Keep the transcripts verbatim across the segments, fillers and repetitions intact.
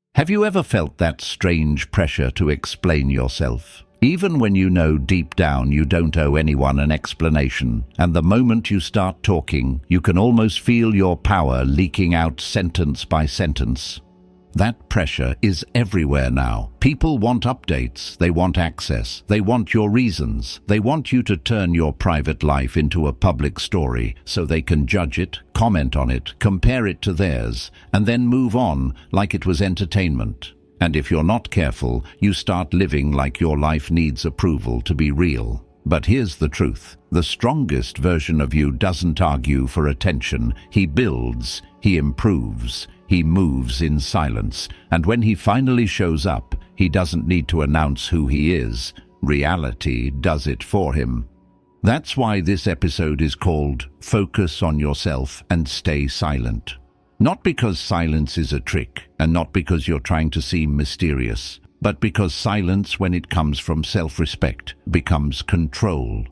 Have you ever felt that strange pressure to explain yourself? Even when you know deep down you don't owe anyone an explanation, and the moment you start talking, you can almost feel your power leaking out sentence by sentence. That pressure is everywhere now. People want updates, they want access, they want your reasons, they want you to turn your private life into a public story so they can judge it, comment on it, compare it to theirs, and then move on like it was entertainment. And if you're not careful, you start living like your life needs approval to be real. But here's the truth. The strongest version of you doesn't argue for attention. He builds, he improves, he moves in silence. And when he finally shows up, he doesn't need to announce who he is. Reality does it for him. That's why this episode is called Focus on Yourself and Stay Silent. Not because silence is a trick, and not because you're trying to seem mysterious, but because silence, when it comes from self-respect, becomes control.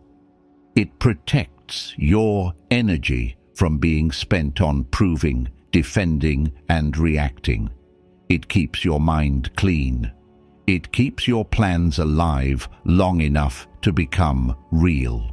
It protects your energy from being spent on proving, defending, and reacting. It keeps your mind clean. It keeps your plans alive long enough to become real.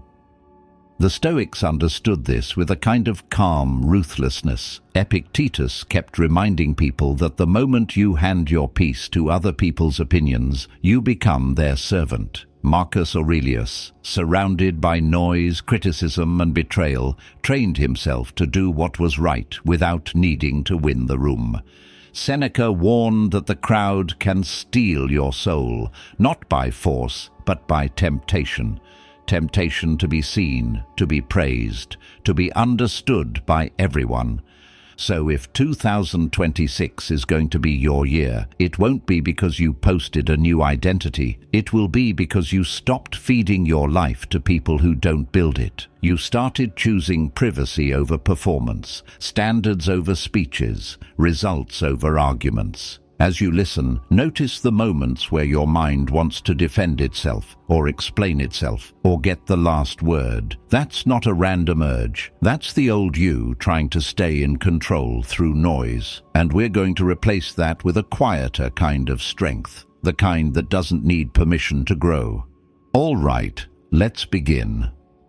The Stoics understood this with a kind of calm ruthlessness. Epictetus kept reminding people that the moment you hand your peace to other people's opinions, you become their servant. Marcus Aurelius, surrounded by noise, criticism, and betrayal, trained himself to do what was right without needing to win the room. Seneca warned that the crowd can steal your soul, not by force, but by temptation. Temptation to be seen, to be praised, to be understood by everyone. So if two thousand twenty-six is going to be your year, it won't be because you posted a new identity. It will be because you stopped feeding your life to people who don't build it. You started choosing privacy over performance, standards over speeches, results over arguments. As you listen, notice the moments where your mind wants to defend itself, or explain itself, or get the last word. That's not a random urge. That's the old you trying to stay in control through noise. And we're going to replace that with a quieter kind of strength, the kind that doesn't need permission to grow. All right, let's begin.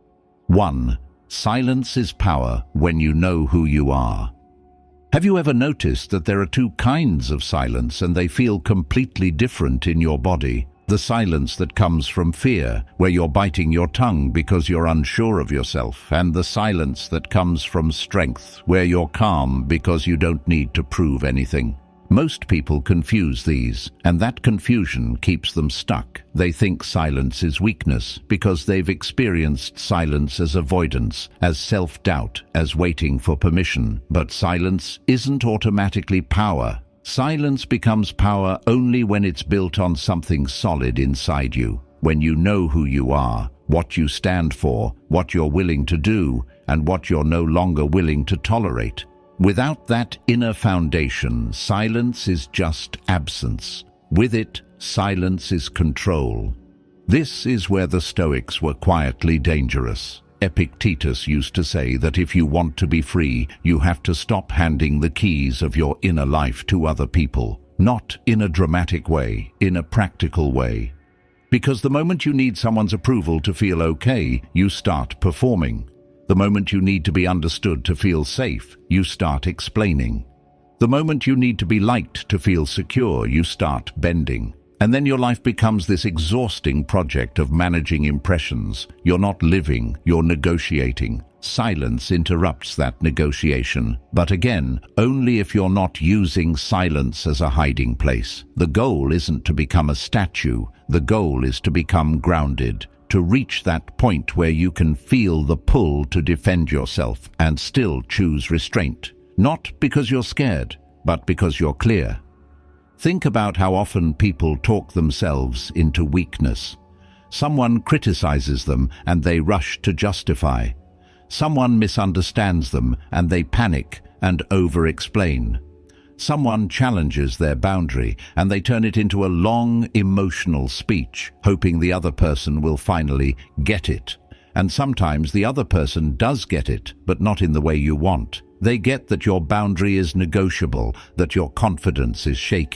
One. Silence is power when you know who you are. Have you ever noticed that there are two kinds of silence and they feel completely different in your body? The silence that comes from fear, where you're biting your tongue because you're unsure of yourself, and the silence that comes from strength, where you're calm because you don't need to prove anything. Most people confuse these, and that confusion keeps them stuck. They think silence is weakness because they've experienced silence as avoidance, as self-doubt, as waiting for permission. But silence isn't automatically power. Silence becomes power only when it's built on something solid inside you, when you know who you are, what you stand for, what you're willing to do, and what you're no longer willing to tolerate. Without that inner foundation, silence is just absence. With it, silence is control. This is where the Stoics were quietly dangerous. Epictetus used to say that if you want to be free, you have to stop handing the keys of your inner life to other people. Not in a dramatic way, in a practical way. Because the moment you need someone's approval to feel okay, you start performing. The moment you need to be understood to feel safe, you start explaining. The moment you need to be liked to feel secure, you start bending. And then your life becomes this exhausting project of managing impressions. You're not living, you're negotiating. Silence interrupts that negotiation. But again, only if you're not using silence as a hiding place. The goal isn't to become a statue. The goal is to become grounded. To reach that point where you can feel the pull to defend yourself and still choose restraint. Not because you're scared, but because you're clear. Think about how often people talk themselves into weakness. Someone criticizes them and they rush to justify. Someone misunderstands them and they panic and over-explain. Someone challenges their boundary and they turn it into a long, emotional speech, hoping the other person will finally get it. And sometimes the other person does get it, but not in the way you want. They get that your boundary is negotiable, that your confidence is shaky,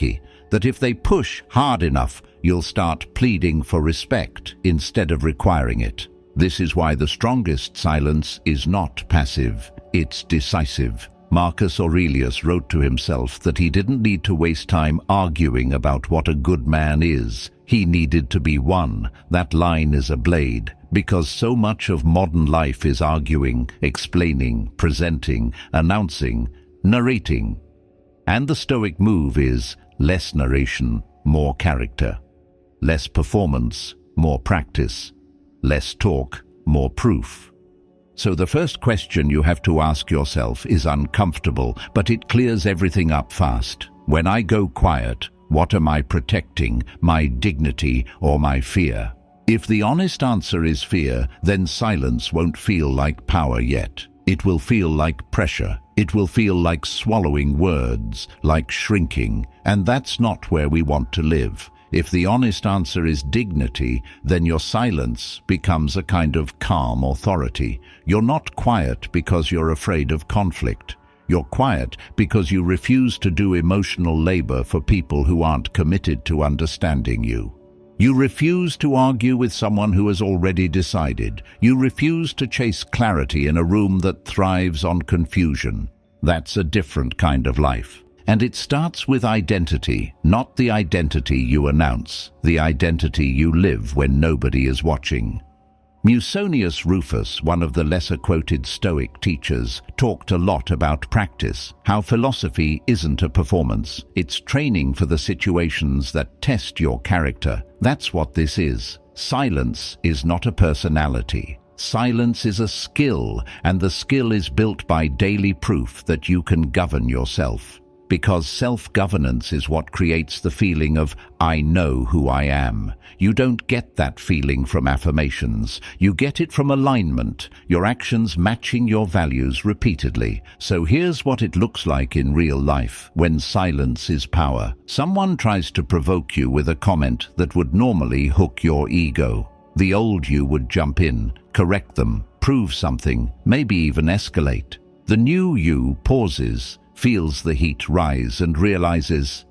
that if they push hard enough, you'll start pleading for respect instead of requiring it. This is why the strongest silence is not passive, it's decisive. Marcus Aurelius wrote to himself that he didn't need to waste time arguing about what a good man is. He needed to be won. That line is a blade, because so much of modern life is arguing, explaining, presenting, announcing, narrating. And the Stoic move is less narration, more character. Less performance, more practice. Less talk, more proof. So the first question you have to ask yourself is uncomfortable, but it clears everything up fast. When I go quiet, what am I protecting, my dignity or my fear? If the honest answer is fear, then silence won't feel like power yet. It will feel like pressure. It will feel like swallowing words, like shrinking, and that's not where we want to live. If the honest answer is dignity, then your silence becomes a kind of calm authority. You're not quiet because you're afraid of conflict. You're quiet because you refuse to do emotional labor for people who aren't committed to understanding you. You refuse to argue with someone who has already decided. You refuse to chase clarity in a room that thrives on confusion. That's a different kind of life. And it starts with identity, not the identity you announce, the identity you live when nobody is watching. Musonius Rufus, one of the lesser-quoted Stoic teachers, talked a lot about practice, how philosophy isn't a performance, it's training for the situations that test your character. That's what this is. Silence is not a personality. Silence is a skill, and the skill is built by daily proof that you can govern yourself. Because self-governance is what creates the feeling of, I know who I am. You don't get that feeling from affirmations. You get it from alignment, your actions matching your values repeatedly. So here's what it looks like in real life when silence is power. Someone tries to provoke you with a comment that would normally hook your ego. The old you would jump in, correct them, prove something, maybe even escalate. The new you pauses, feels the heat rise and realizes,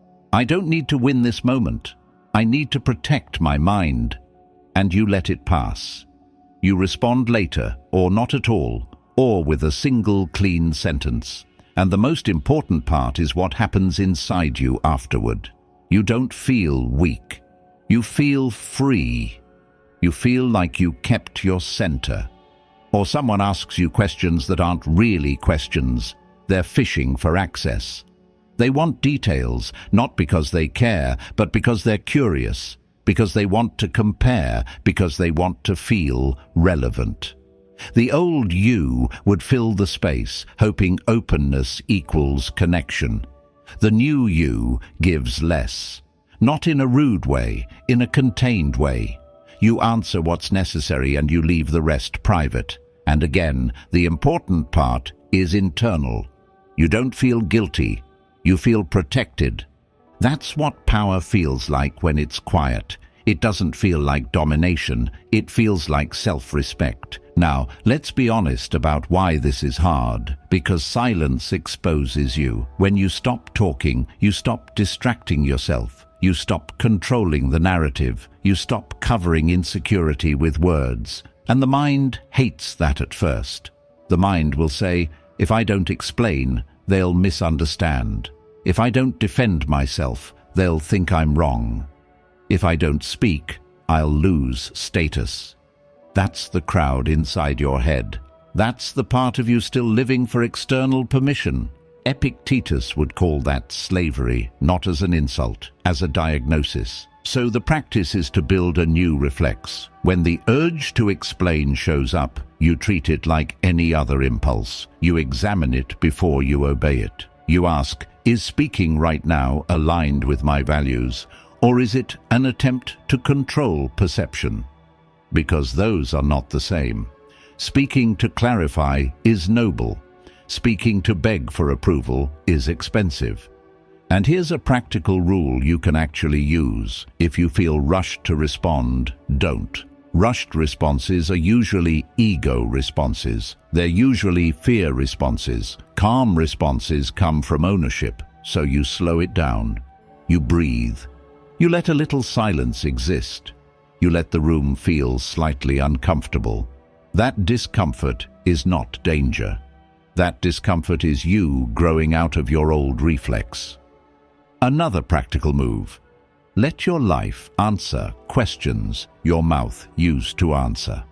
I don't need to win this moment. I need to protect my mind. And you let it pass. You respond later, or not at all, or with a single clean sentence. And the most important part is what happens inside you afterward. You don't feel weak. You feel free. You feel like you kept your center. Or someone asks you questions that aren't really questions. They're fishing for access. They want details, not because they care, but because they're curious, because they want to compare, because they want to feel relevant. The old you would fill the space, hoping openness equals connection. The new you gives less. Not in a rude way, in a contained way. You answer what's necessary and you leave the rest private. And again, the important part is internal. You don't feel guilty. You feel protected. That's what power feels like when it's quiet. It doesn't feel like domination. It feels like self-respect. Now, let's be honest about why this is hard. Because silence exposes you. When you stop talking, you stop distracting yourself. You stop controlling the narrative. You stop covering insecurity with words. And the mind hates that at first. The mind will say, if I don't explain, they'll misunderstand. If I don't defend myself, they'll think I'm wrong. If I don't speak, I'll lose status. That's the crowd inside your head. That's the part of you still living for external permission. Epictetus would call that slavery, not as an insult, as a diagnosis. So the practice is to build a new reflex. When the urge to explain shows up, you treat it like any other impulse. You examine it before you obey it. You ask, is speaking right now aligned with my values, or is it an attempt to control perception? Because those are not the same. Speaking to clarify is noble. Speaking to beg for approval is expensive. And here's a practical rule you can actually use. If you feel rushed to respond, don't. Rushed responses are usually ego responses. They're usually fear responses. Calm responses come from ownership, so you slow it down. You breathe. You let a little silence exist. You let the room feel slightly uncomfortable. That discomfort is not danger. That discomfort is you growing out of your old reflex. Another practical move. Let your life answer questions your mouth used to answer.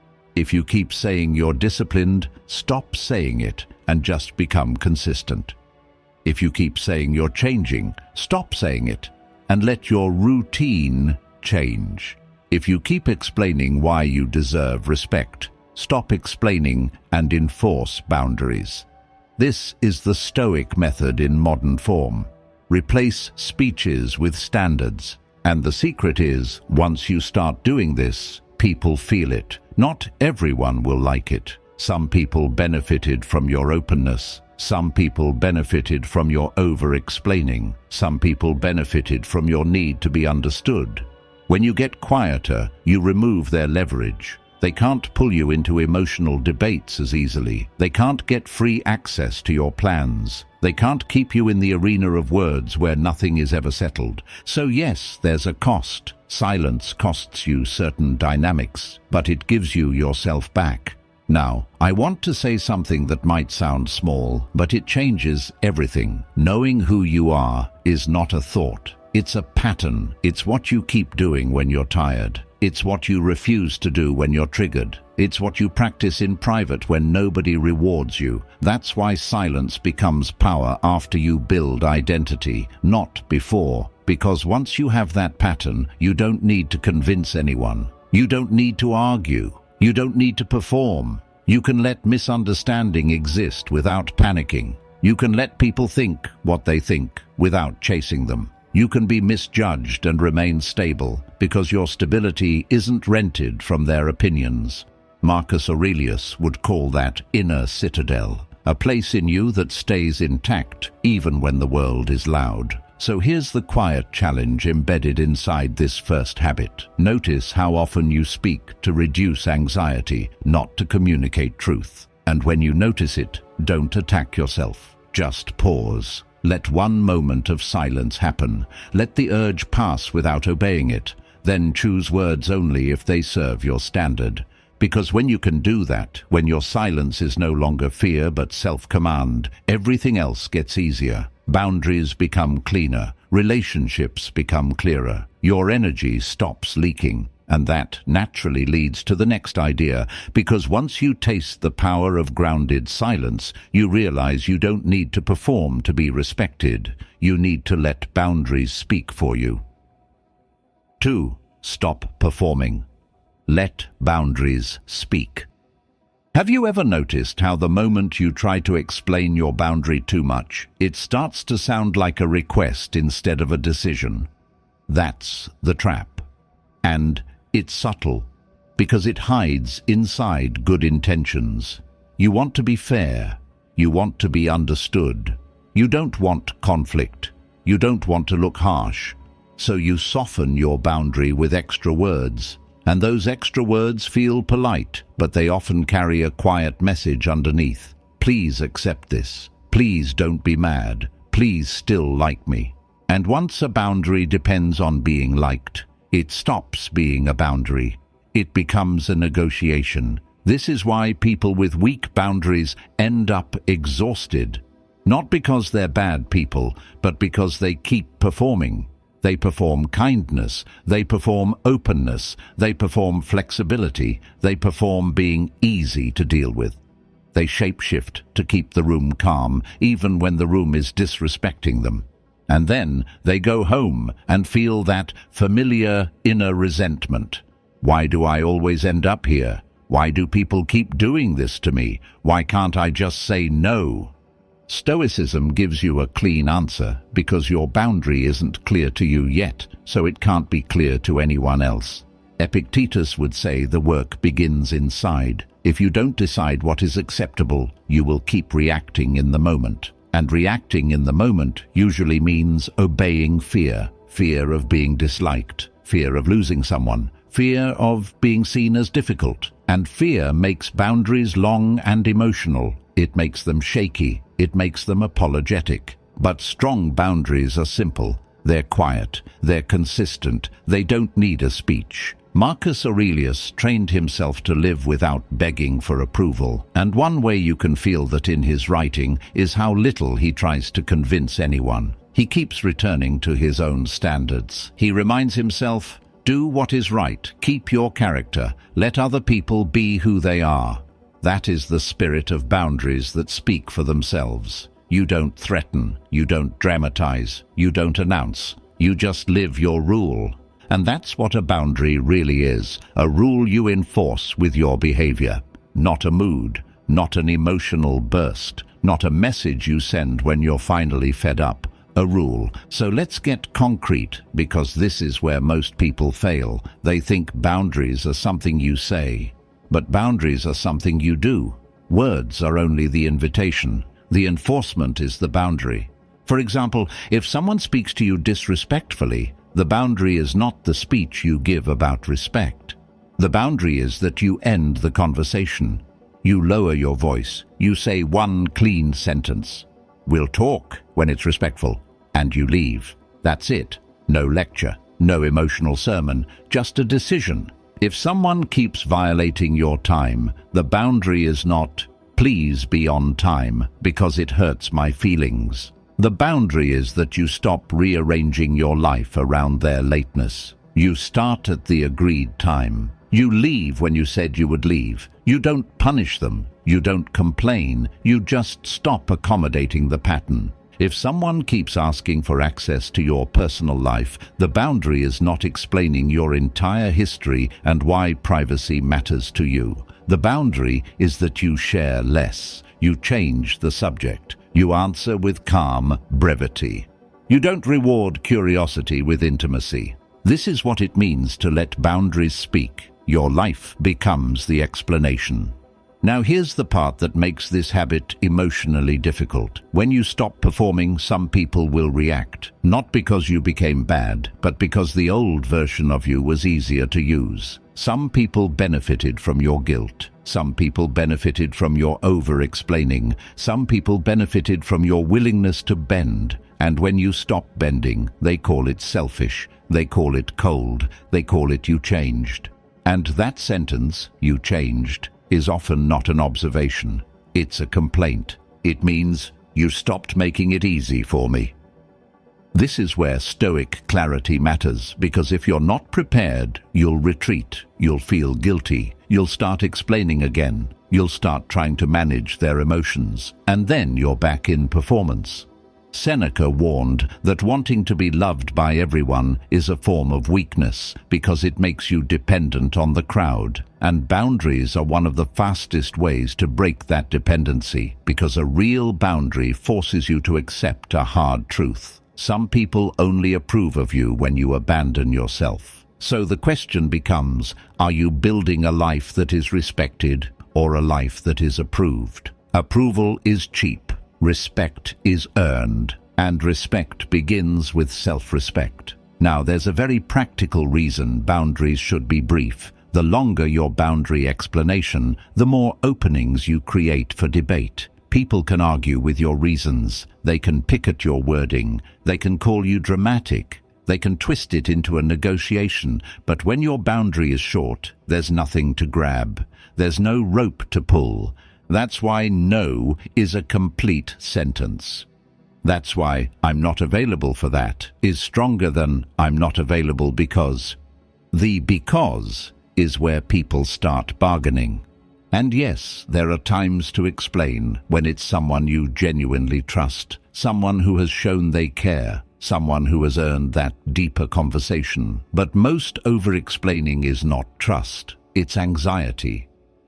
If you keep saying you're disciplined, stop saying it and just become consistent. If you keep saying you're changing, stop saying it and let your routine change. If you keep explaining why you deserve respect, stop explaining and enforce boundaries. This is the Stoic method in modern form. Replace speeches with standards. And the secret is, once you start doing this, people feel it. Not everyone will like it. Some people benefited from your openness. Some people benefited from your over-explaining. Some people benefited from your need to be understood. When you get quieter, you remove their leverage. They can't pull you into emotional debates as easily. They can't get free access to your plans. They can't keep you in the arena of words where nothing is ever settled. So yes, there's a cost. Silence costs you certain dynamics, but it gives you yourself back. Now, I want to say something that might sound small, but it changes everything. Knowing who you are is not a thought. It's a pattern. It's what you keep doing when you're tired. It's what you refuse to do when you're triggered. It's what you practice in private when nobody rewards you. That's why silence becomes power after you build identity, not before. Because once you have that pattern, you don't need to convince anyone. You don't need to argue. You don't need to perform. You can let misunderstanding exist without panicking. You can let people think what they think without chasing them. You can be misjudged and remain stable because your stability isn't rented from their opinions. Marcus Aurelius would call that inner citadel, a place in you that stays intact even when the world is loud. So here's the quiet challenge embedded inside this first habit. Notice how often you speak to reduce anxiety, not to communicate truth. And when you notice it, don't attack yourself. Just pause. Let one moment of silence happen. Let the urge pass without obeying it. Then choose words only if they serve your standard. Because when you can do that, when your silence is no longer fear but self-command, everything else gets easier. Boundaries become cleaner. Relationships become clearer. Your energy stops leaking. And that naturally leads to the next idea, because once you taste the power of grounded silence, you realize you don't need to perform to be respected. You need to let boundaries speak for you. Two, stop performing. Let boundaries speak. Have you ever noticed how the moment you try to explain your boundary too much, it starts to sound like a request instead of a decision? That's the trap. And it's subtle, because it hides inside good intentions. You want to be fair. You want to be understood. You don't want conflict. You don't want to look harsh. So you soften your boundary with extra words. And those extra words feel polite, but they often carry a quiet message underneath. Please accept this. Please don't be mad. Please still like me. And once a boundary depends on being liked, it stops being a boundary. It becomes a negotiation. This is why people with weak boundaries end up exhausted. Not because they're bad people, but because they keep performing. They perform kindness. They perform openness. They perform flexibility. They perform being easy to deal with. They shapeshift to keep the room calm, even when the room is disrespecting them. And then they go home and feel that familiar inner resentment. Why do I always end up here? Why do people keep doing this to me? Why can't I just say no? Stoicism gives you a clean answer because your boundary isn't clear to you yet, so it can't be clear to anyone else. Epictetus would say the work begins inside. If you don't decide what is acceptable, you will keep reacting in the moment. And reacting in the moment usually means obeying fear. Fear of being disliked, fear of losing someone, fear of being seen as difficult. And fear makes boundaries long and emotional. It makes them shaky. It makes them apologetic. But strong boundaries are simple. They're quiet, they're consistent, they don't need a speech. Marcus Aurelius trained himself to live without begging for approval, and one way you can feel that in his writing is how little he tries to convince anyone. He keeps returning to his own standards. He reminds himself, do what is right, keep your character, let other people be who they are. That is the spirit of boundaries that speak for themselves. You don't threaten, you don't dramatize, you don't announce, you just live your rule. And that's what a boundary really is, a rule you enforce with your behavior. Not a mood, not an emotional burst, not a message you send when you're finally fed up. A rule. So let's get concrete, because this is where most people fail. They think boundaries are something you say, but boundaries are something you do. Words are only the invitation. The enforcement is the boundary. For example, if someone speaks to you disrespectfully, the boundary is not the speech you give about respect. The boundary is that you end the conversation. You lower your voice. You say one clean sentence. We'll talk when it's respectful, and you leave. That's it. No lecture, no emotional sermon, just a decision. If someone keeps violating your time, the boundary is not, please be on time, because it hurts my feelings. The boundary is that you stop rearranging your life around their lateness. You start at the agreed time. You leave when you said you would leave. You don't punish them. You don't complain. You just stop accommodating the pattern. If someone keeps asking for access to your personal life, the boundary is not explaining your entire history and why privacy matters to you. The boundary is that you share less. You change the subject. You answer with calm brevity. You don't reward curiosity with intimacy. This is what it means to let boundaries speak. Your life becomes the explanation. Now here's the part that makes this habit emotionally difficult. When you stop performing, some people will react. Not because you became bad, but because the old version of you was easier to use. Some people benefited from your guilt. Some people benefited from your over-explaining. Some people benefited from your willingness to bend. And when you stop bending, they call it selfish. They call it cold. They call it you changed. And that sentence, you changed, is often not an observation. It's a complaint. It means, you stopped making it easy for me. This is where stoic clarity matters, because if you're not prepared, you'll retreat, you'll feel guilty, you'll start explaining again, you'll start trying to manage their emotions, and then you're back in performance. Seneca warned that wanting to be loved by everyone is a form of weakness because it makes you dependent on the crowd, and boundaries are one of the fastest ways to break that dependency, because a real boundary forces you to accept a hard truth. Some people only approve of you when you abandon yourself. So the question becomes, are you building a life that is respected or a life that is approved? Approval is cheap. Respect is earned, and respect begins with self-respect. Now, there's a very practical reason boundaries should be brief. The longer your boundary explanation, the more openings you create for debate. People can argue with your reasons. They can pick at your wording. They can call you dramatic. They can twist it into a negotiation. But when your boundary is short, there's nothing to grab. There's no rope to pull. That's why no is a complete sentence. That's why I'm not available for that is stronger than I'm not available because. The because is where people start bargaining. And yes, there are times to explain when it's someone you genuinely trust, someone who has shown they care, someone who has earned that deeper conversation. But most over-explaining is not trust, it's anxiety.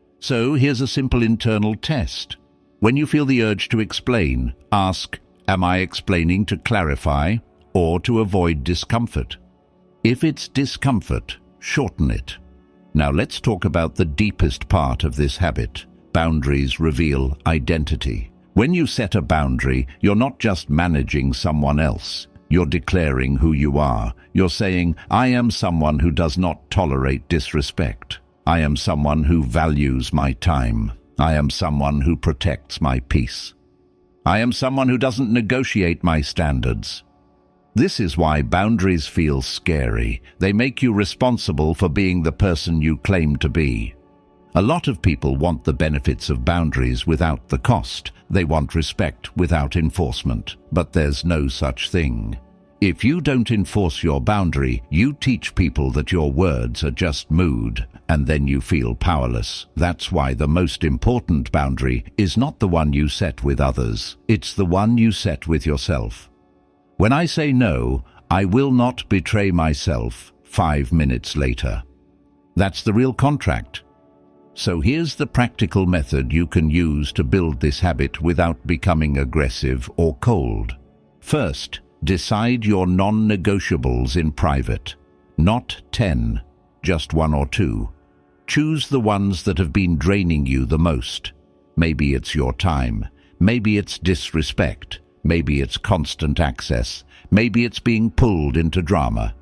So here's a simple internal test. When you feel the urge to explain, ask, am I explaining to clarify or to avoid discomfort? If it's discomfort, shorten it. Now let's talk about the deepest part of this habit. Boundaries reveal identity. When you set a boundary, you're not just managing someone else. You're declaring who you are. You're saying, I am someone who does not tolerate disrespect. I am someone who values my time. I am someone who protects my peace. I am someone who doesn't negotiate my standards. This is why boundaries feel scary. They make you responsible for being the person you claim to be. A lot of people want the benefits of boundaries without the cost. They want respect without enforcement. But there's no such thing. If you don't enforce your boundary, you teach people that your words are just mood, and then you feel powerless. That's why the most important boundary is not the one you set with others. It's the one you set with yourself. When I say no, I will not betray myself five minutes later. That's the real contract. So here's the practical method you can use to build this habit without becoming aggressive or cold. First, decide your non-negotiables in private. Not ten, just one or two. Choose the ones that have been draining you the most. Maybe it's your time. Maybe it's disrespect. Maybe it's constant access. Maybe it's being pulled into drama.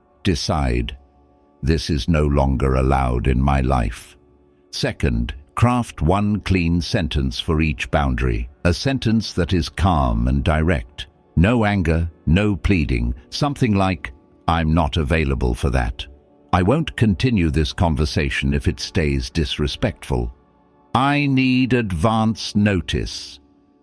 Decide, this is no longer allowed in my life. Second, craft one clean sentence for each boundary. A sentence that is calm and direct. No anger, no pleading. Something like, I'm not available for that. I won't continue this conversation if it stays disrespectful. I need advance notice.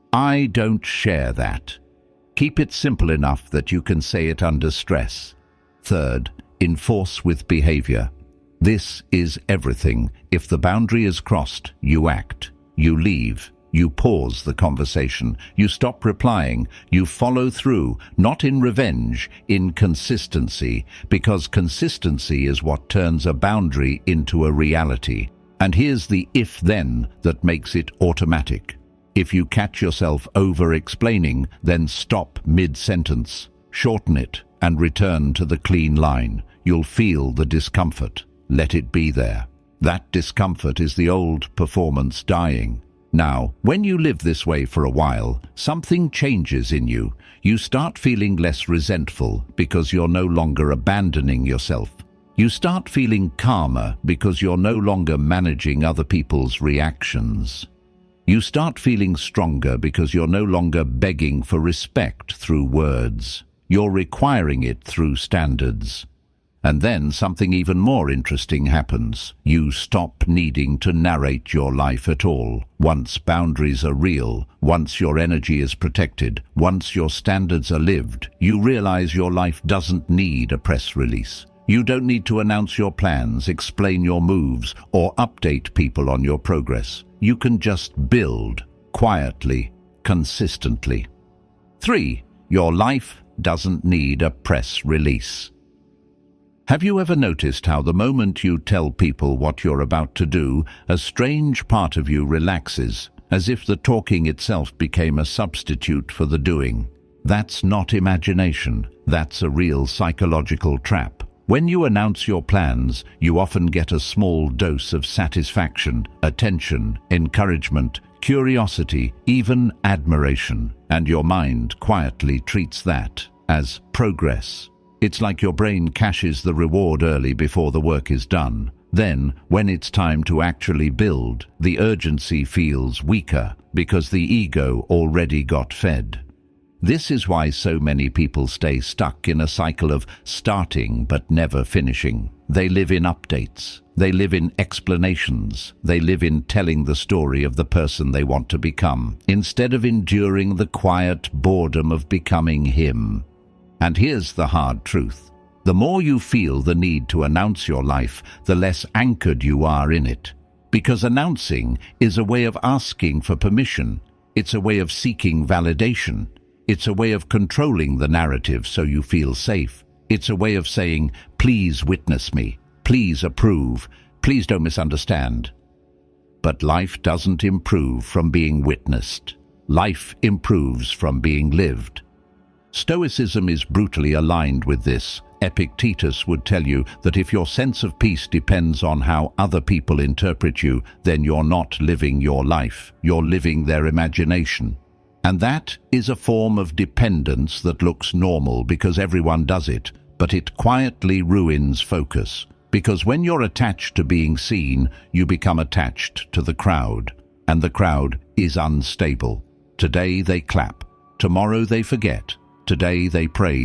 I don't share that. Keep it simple enough that you can say it under stress. Third, enforce with behavior. This is everything. If the boundary is crossed, you act. You leave. You pause the conversation. You stop replying. You follow through, not in revenge, in consistency, because consistency is what turns a boundary into a reality. And here's the if-then that makes it automatic. If you catch yourself over-explaining, then stop mid-sentence, shorten it, and return to the clean line. You'll feel the discomfort. Let it be there. That discomfort is the old performance dying. Now, when you live this way for a while, something changes in you. You start feeling less resentful because you're no longer abandoning yourself. You start feeling calmer because you're no longer managing other people's reactions. You start feeling stronger because you're no longer begging for respect through words. You're requiring it through standards. And then something even more interesting happens. You stop needing to narrate your life at all. Once boundaries are real, once your energy is protected, once your standards are lived, you realize your life doesn't need a press release. You don't need to announce your plans, explain your moves, or update people on your progress. You can just build, quietly, consistently. Three, your life doesn't need a press release. Have you ever noticed how the moment you tell people what you're about to do, a strange part of you relaxes, as if the talking itself became a substitute for the doing? That's not imagination. That's a real psychological trap. When you announce your plans, you often get a small dose of satisfaction, attention, encouragement, curiosity, even admiration, and your mind quietly treats that as progress. It's like your brain caches the reward early before the work is done. Then, when it's time to actually build, the urgency feels weaker because the ego already got fed. This is why so many people stay stuck in a cycle of starting but never finishing. They live in updates. They live in explanations. They live in telling the story of the person they want to become, instead of enduring the quiet boredom of becoming him. And here's the hard truth. The more you feel the need to announce your life, the less anchored you are in it. Because announcing is a way of asking for permission. It's a way of seeking validation. It's a way of controlling the narrative so you feel safe. It's a way of saying, please witness me. Please approve. Please don't misunderstand. But life doesn't improve from being witnessed. Life improves from being lived. Stoicism is brutally aligned with this. Epictetus would tell you that if your sense of peace depends on how other people interpret you, then you're not living your life. You're living their imagination. And that is a form of dependence that looks normal because everyone does it, but it quietly ruins focus. Because when you're attached to being seen, you become attached to the crowd. And the crowd is unstable. Today they clap. Tomorrow they forget. Today they praise.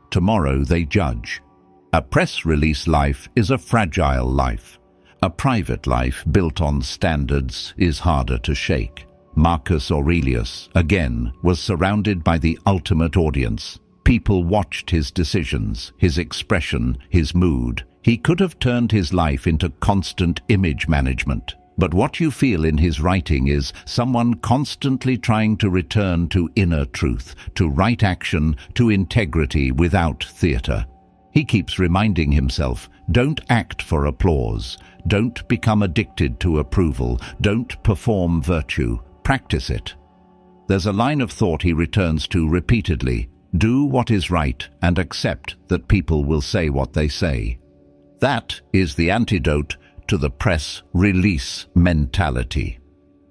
tomorrow they judge. A press release life is a fragile life. A private life built on standards is harder to shake. Marcus Aurelius, again, was surrounded by the ultimate audience. People watched his decisions, his expression, his mood. He could have turned his life into constant image management. But what you feel in his writing is someone constantly trying to return to inner truth, to right action, to integrity without theater. He keeps reminding himself, don't act for applause, don't become addicted to approval, don't perform virtue, practice it. There's a line of thought he returns to repeatedly, do what is right and accept that people will say what they say. That is the antidote to the press release mentality.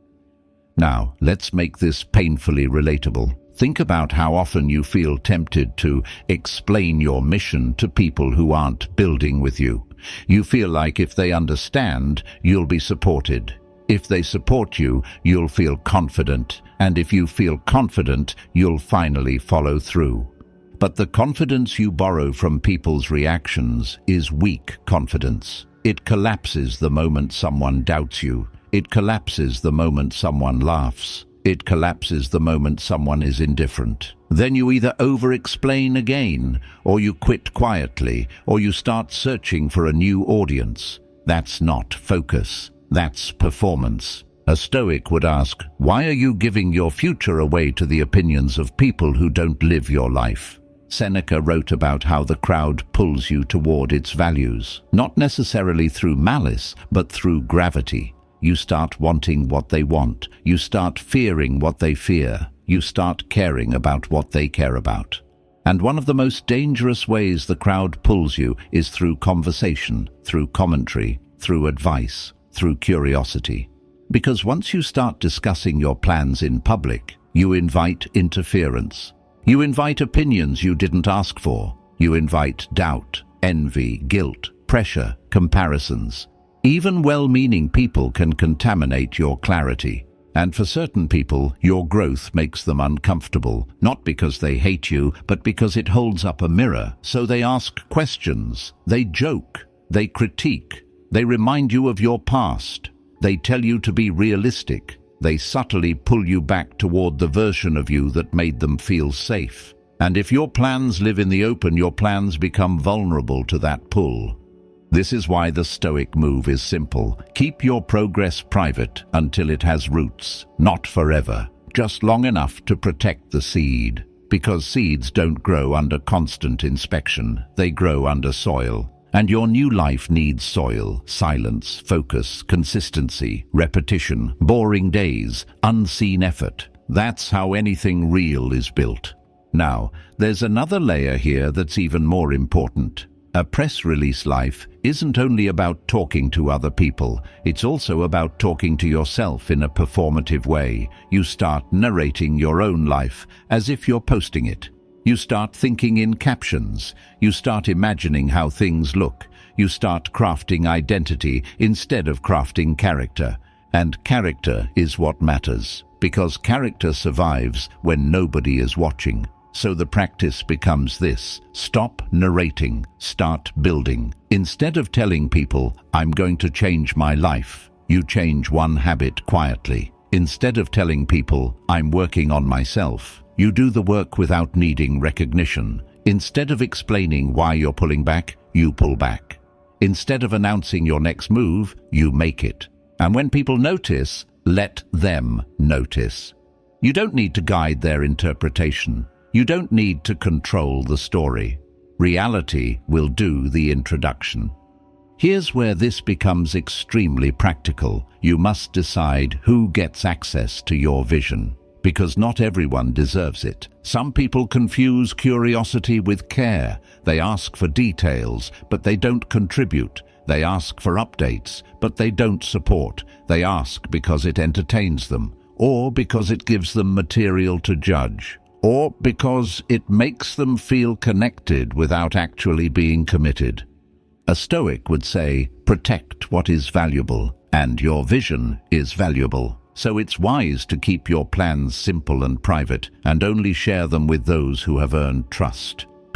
Now, let's make this painfully relatable. Think about how often you feel tempted to explain your mission to people who aren't building with you. You feel like if they understand, you'll be supported. If they support you, you'll feel confident. And if you feel confident, you'll finally follow through. But the confidence you borrow from people's reactions is weak confidence. It collapses the moment someone doubts you. It collapses the moment someone laughs. It collapses the moment someone is indifferent. Then you either over-explain again, or you quit quietly, or you start searching for a new audience. That's not focus. That's performance. A Stoic would ask, why are you giving your future away to the opinions of people who don't live your life? Seneca wrote about how the crowd pulls you toward its values, not necessarily through malice, but through gravity. You start wanting what they want. You start fearing what they fear. You start caring about what they care about. And one of the most dangerous ways the crowd pulls you is through conversation, through commentary, through advice, through curiosity. Because once you start discussing your plans in public, you invite interference. You invite opinions you didn't ask for. You invite doubt, envy, guilt, pressure, comparisons. Even well-meaning people can contaminate your clarity. And for certain people, your growth makes them uncomfortable, not because they hate you, but because it holds up a mirror. So they ask questions, they joke, they critique, they remind you of your past, they tell you to be realistic. They subtly pull you back toward the version of you that made them feel safe. And if your plans live in the open, your plans become vulnerable to that pull. This is why the Stoic move is simple. Keep your progress private until it has roots. Not forever, just long enough to protect the seed. Because seeds don't grow under constant inspection. They grow under soil. And your new life needs soil, silence, focus, consistency, repetition, boring days, unseen effort. That's how anything real is built. Now, there's another layer here that's even more important. A press release life isn't only about talking to other people, it's also about talking to yourself in a performative way. You start narrating your own life as if you're posting it. You start thinking in captions. You start imagining how things look. You start crafting identity instead of crafting character. And character is what matters, because character survives when nobody is watching. So the practice becomes this: stop narrating, start building. Instead of telling people, I'm going to change my life, you change one habit quietly. Instead of telling people, I'm working on myself, you do the work without needing recognition. Instead of explaining why you're pulling back, you pull back. Instead of announcing your next move, you make it. And when people notice, let them notice. You don't need to guide their interpretation. You don't need to control the story. Reality will do the introduction. Here's where this becomes extremely practical. You must decide who gets access to your vision, because not everyone deserves it. Some people confuse curiosity with care. They ask for details, but they don't contribute. They ask for updates, but they don't support. They ask because it entertains them, or because it gives them material to judge, or because it makes them feel connected without actually being committed. A Stoic would say, protect what is valuable, and your vision is valuable. So it's wise to keep your plans simple and private, and only share them with those who have earned trust.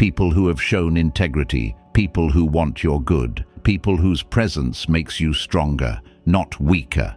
people who have shown integrity, people who want your good, people whose presence makes you stronger, not weaker.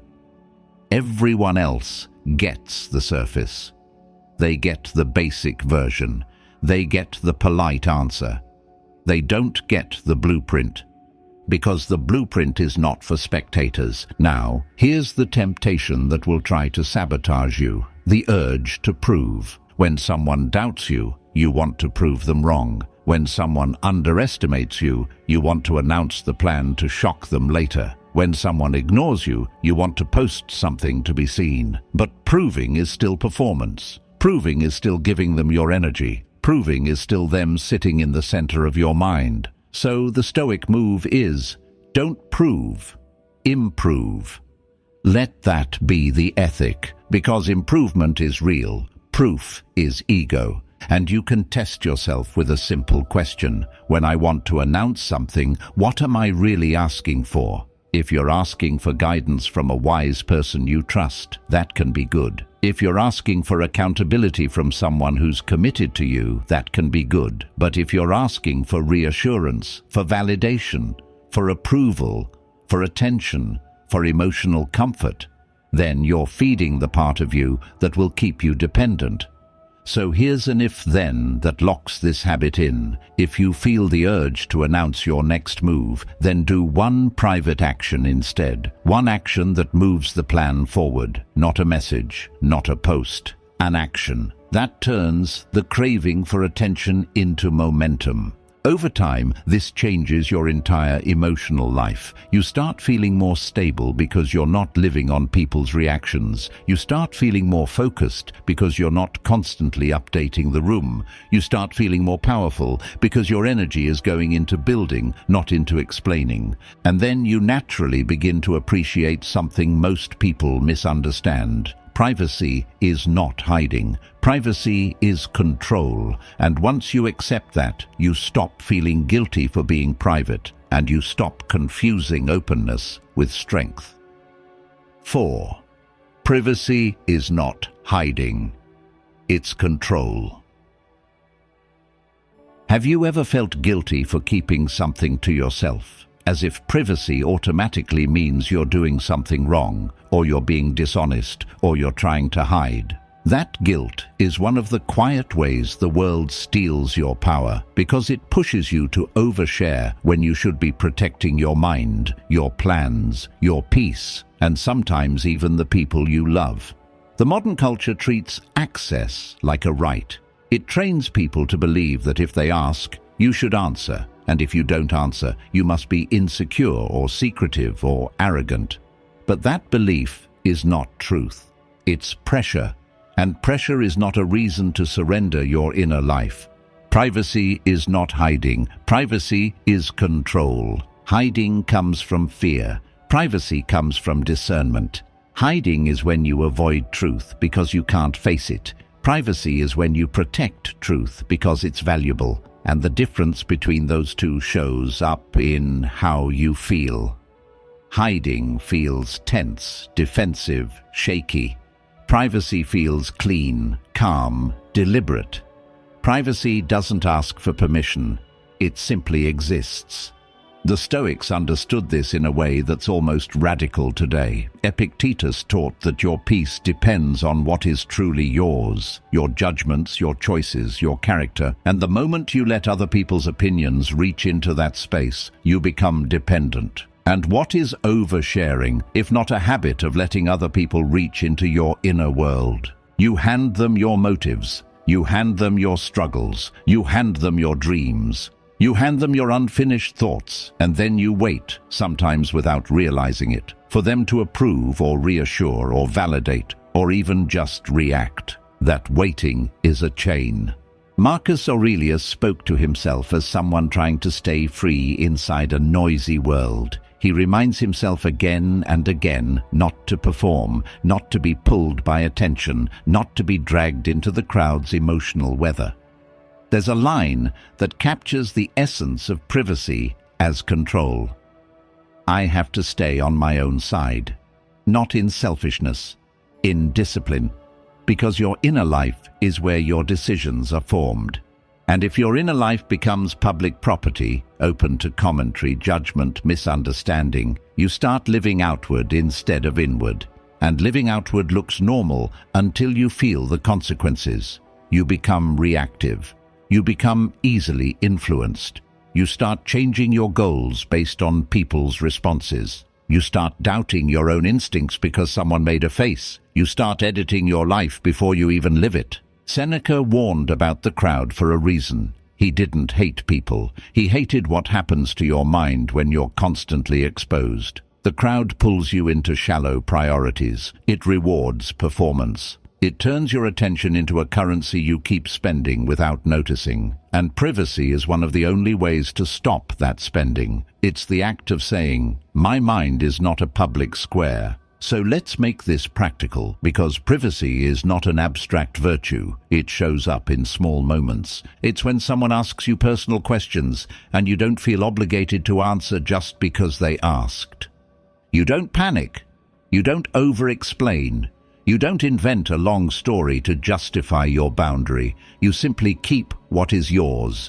Everyone else gets the surface. They get the basic version. They get the polite answer. They don't get the blueprint, because the blueprint is not for spectators. Now, here's the temptation that will try to sabotage you, the urge to prove. When someone doubts you, you want to prove them wrong. When someone underestimates you, you want to announce the plan to shock them later. When someone ignores you, you want to post something to be seen. But proving is still performance. Proving is still giving them your energy. Proving is still them sitting in the center of your mind. So the Stoic move is, don't prove, improve. Let that be the ethic, because improvement is real, proof is ego. And you can test yourself with a simple question. When I want to announce something, what am I really asking for? If you're asking for guidance from a wise person you trust, that can be good. If you're asking for accountability from someone who's committed to you, that can be good. But if you're asking for reassurance, for validation, for approval, for attention, for emotional comfort, then you're feeding the part of you that will keep you dependent. So here's an if-then that locks this habit in. If you feel the urge to announce your next move, then do one private action instead. One action that moves the plan forward. Not a message, not a post. An action. That turns the craving for attention into momentum. Over time, this changes your entire emotional life. You start feeling more stable because you're not living on people's reactions. You start feeling more focused because you're not constantly updating the room. You start feeling more powerful because your energy is going into building, not into explaining. And then you naturally begin to appreciate something most people misunderstand. Privacy is not hiding. Privacy is control. And once you accept that, you stop feeling guilty for being private, and you stop confusing openness with strength. Four. Privacy is not hiding. It's control. Have you ever felt guilty for keeping something to yourself? As if privacy automatically means you're doing something wrong, or you're being dishonest, or you're trying to hide. That guilt is one of the quiet ways the world steals your power, because it pushes you to overshare when you should be protecting your mind, your plans, your peace, and sometimes even the people you love. The modern culture treats access like a right. It trains people to believe that if they ask, you should answer. And if you don't answer, you must be insecure or secretive or arrogant. But that belief is not truth. It's pressure, and pressure is not a reason to surrender your inner life. Privacy is not hiding. Privacy is control. Hiding comes from fear. Privacy comes from discernment. Hiding is when you avoid truth because you can't face it. Privacy is when you protect truth because it's valuable. And the difference between those two shows up in how you feel. Hiding feels tense, defensive, shaky. Privacy feels clean, calm, deliberate. Privacy doesn't ask for permission. It simply exists. The Stoics understood this in a way that's almost radical today. Epictetus taught that your peace depends on what is truly yours, your judgments, your choices, your character, and the moment you let other people's opinions reach into that space, you become dependent. And what is oversharing, if not a habit of letting other people reach into your inner world? You hand them your motives, you hand them your struggles, you hand them your dreams. You hand them your unfinished thoughts, and then you wait, sometimes without realizing it, for them to approve or reassure or validate or even just react. That waiting is a chain. Marcus Aurelius spoke to himself as someone trying to stay free inside a noisy world. He reminds himself again and again not to perform, not to be pulled by attention, not to be dragged into the crowd's emotional weather. There's a line that captures the essence of privacy as control. I have to stay on my own side, not in selfishness, in discipline, because your inner life is where your decisions are formed. And if your inner life becomes public property, open to commentary, judgment, misunderstanding, you start living outward instead of inward. And living outward looks normal until you feel the consequences. You become reactive. You become easily influenced. You start changing your goals based on people's responses. You start doubting your own instincts because someone made a face. You start editing your life before you even live it. Seneca warned about the crowd for a reason. He didn't hate people. He hated what happens to your mind when you're constantly exposed. The crowd pulls you into shallow priorities. It rewards performance. It turns your attention into a currency you keep spending without noticing. And privacy is one of the only ways to stop that spending. It's the act of saying, "My mind is not a public square." So let's make this practical, because privacy is not an abstract virtue. It shows up in small moments. It's when someone asks you personal questions and you don't feel obligated to answer just because they asked. You don't panic. You don't over-explain. You don't invent a long story to justify your boundary. You simply keep what is yours.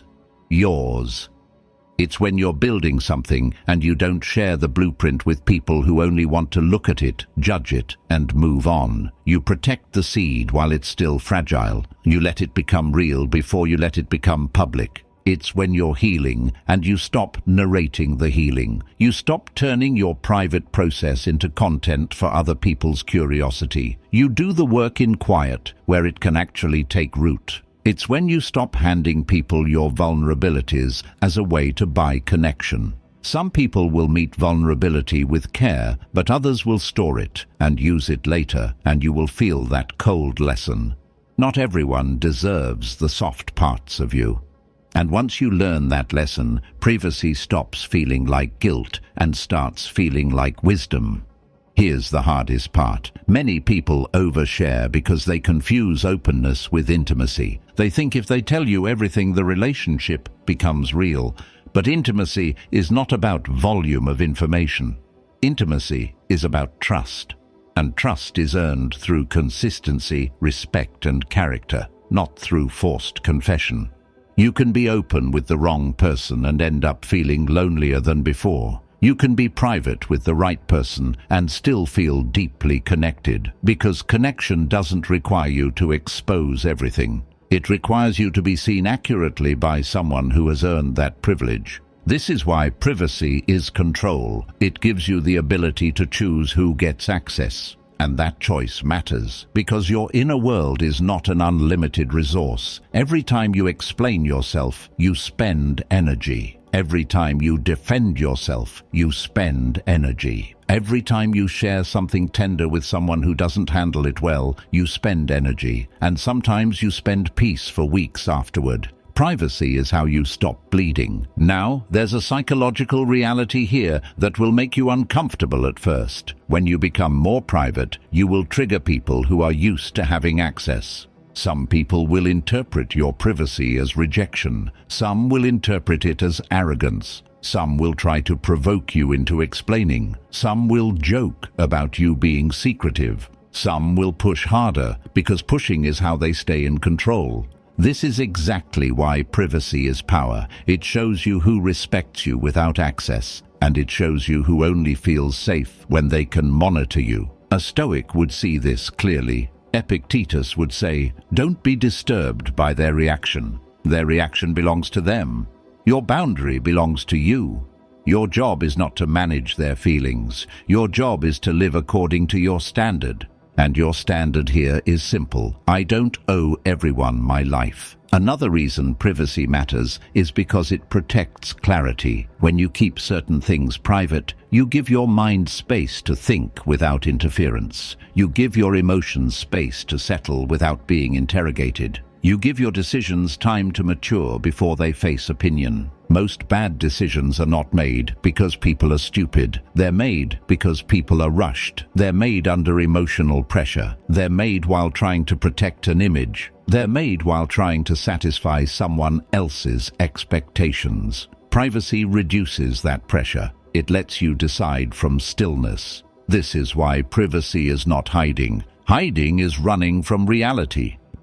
Yours. It's when you're building something and you don't share the blueprint with people who only want to look at it, judge it, and move on. You protect the seed while it's still fragile. You let it become real before you let it become public. It's when you're healing and you stop narrating the healing. You stop turning your private process into content for other people's curiosity. You do the work in quiet, where it can actually take root. It's when you stop handing people your vulnerabilities as a way to buy connection. Some people will meet vulnerability with care, but others will store it and use it later, and you will feel that cold lesson. Not everyone deserves the soft parts of you. And once you learn that lesson, privacy stops feeling like guilt and starts feeling like wisdom. Here's the hardest part. Many people overshare because they confuse openness with intimacy. They think if they tell you everything, the relationship becomes real. But intimacy is not about volume of information. Intimacy is about trust. And trust is earned through consistency, respect, and character, not through forced confession. You can be open with the wrong person and end up feeling lonelier than before. You can be private with the right person and still feel deeply connected, because connection doesn't require you to expose everything. It requires you to be seen accurately by someone who has earned that privilege. This is why privacy is control. It gives you the ability to choose who gets access. And that choice matters, because your inner world is not an unlimited resource. Every time you explain yourself, you spend energy. Every time you defend yourself, you spend energy. Every time you share something tender with someone who doesn't handle it well, you spend energy. And sometimes you spend peace for weeks afterward. Privacy is how you stop bleeding. Now, there's a psychological reality here that will make you uncomfortable at first. When you become more private, you will trigger people who are used to having access. Some people will interpret your privacy as rejection. Some will interpret it as arrogance. Some will try to provoke you into explaining. Some will joke about you being secretive. Some will push harder, because pushing is how they stay in control. This is exactly why privacy is power. It shows you who respects you without access, and it shows you who only feels safe when they can monitor you. A Stoic would see this clearly. Epictetus would say, "Don't be disturbed by their reaction. Their reaction belongs to them. Your boundary belongs to you. Your job is not to manage their feelings. Your job is to live according to your standard. And your standard here is simple. I don't owe everyone my life." Another reason privacy matters is because it protects clarity. When you keep certain things private, you give your mind space to think without interference. You give your emotions space to settle without being interrogated. You give your decisions time to mature before they face opinion. Most bad decisions are not made because people are stupid. They're made because people are rushed. They're made under emotional pressure. They're made while trying to protect an image. They're made while trying to satisfy someone else's expectations. Privacy reduces that pressure. It lets you decide from stillness. This is why privacy is not hiding. Hiding is running from reality.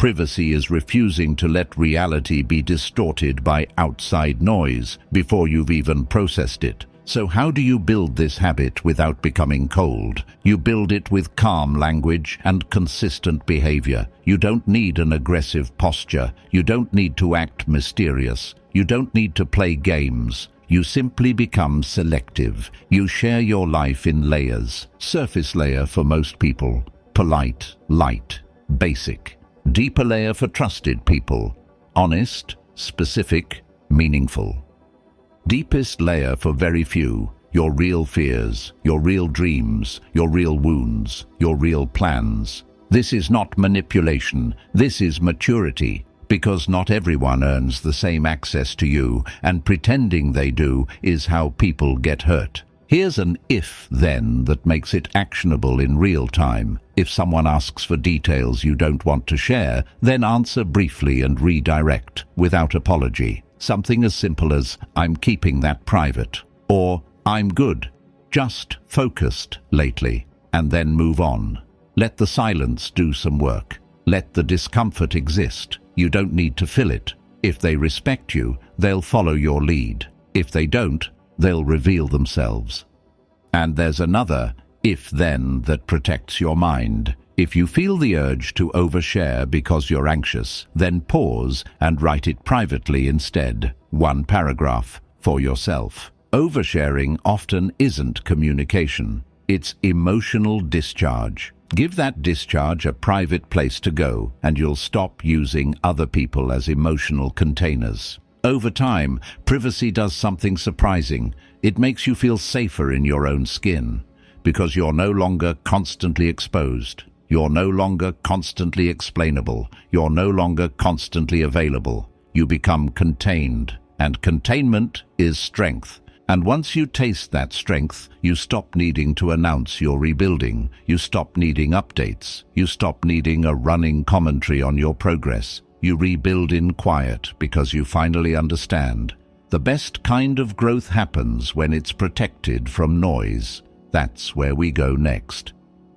Privacy is refusing to let reality be distorted by outside noise before you've even processed it. So how do you build this habit without becoming cold? You build it with calm language and consistent behavior. You don't need an aggressive posture. You don't need to act mysterious. You don't need to play games. You simply become selective. You share your life in layers. Surface layer for most people. Polite, light, basic. Deeper layer for trusted people. Honest, specific, meaningful. Deepest layer for very few, your real fears, your real dreams, your real wounds, your real plans. This is not manipulation, this is maturity, because not everyone earns the same access to you, and pretending they do is how people get hurt. Here's an if-then that makes it actionable in real time. If someone asks for details you don't want to share, then answer briefly and redirect, without apology. Something as simple as, "I'm keeping that private," or "I'm good, just focused lately," and then move on. Let the silence do some work. Let the discomfort exist. You don't need to fill it. If they respect you, they'll follow your lead. If they don't, they'll reveal themselves. And there's another if-then that protects your mind. If you feel the urge to overshare because you're anxious, then pause and write it privately instead. One paragraph for yourself. Oversharing often isn't communication. It's emotional discharge. Give that discharge a private place to go, and you'll stop using other people as emotional containers. Over time, privacy does something surprising. It makes you feel safer in your own skin, because you're no longer constantly exposed. You're no longer constantly explainable. You're no longer constantly available. You become contained, and containment is strength. And once you taste that strength, you stop needing to announce your rebuilding. You stop needing updates. You stop needing a running commentary on your progress. You rebuild in quiet because you finally understand. The best kind of growth happens when it's protected from noise. That's where we go next.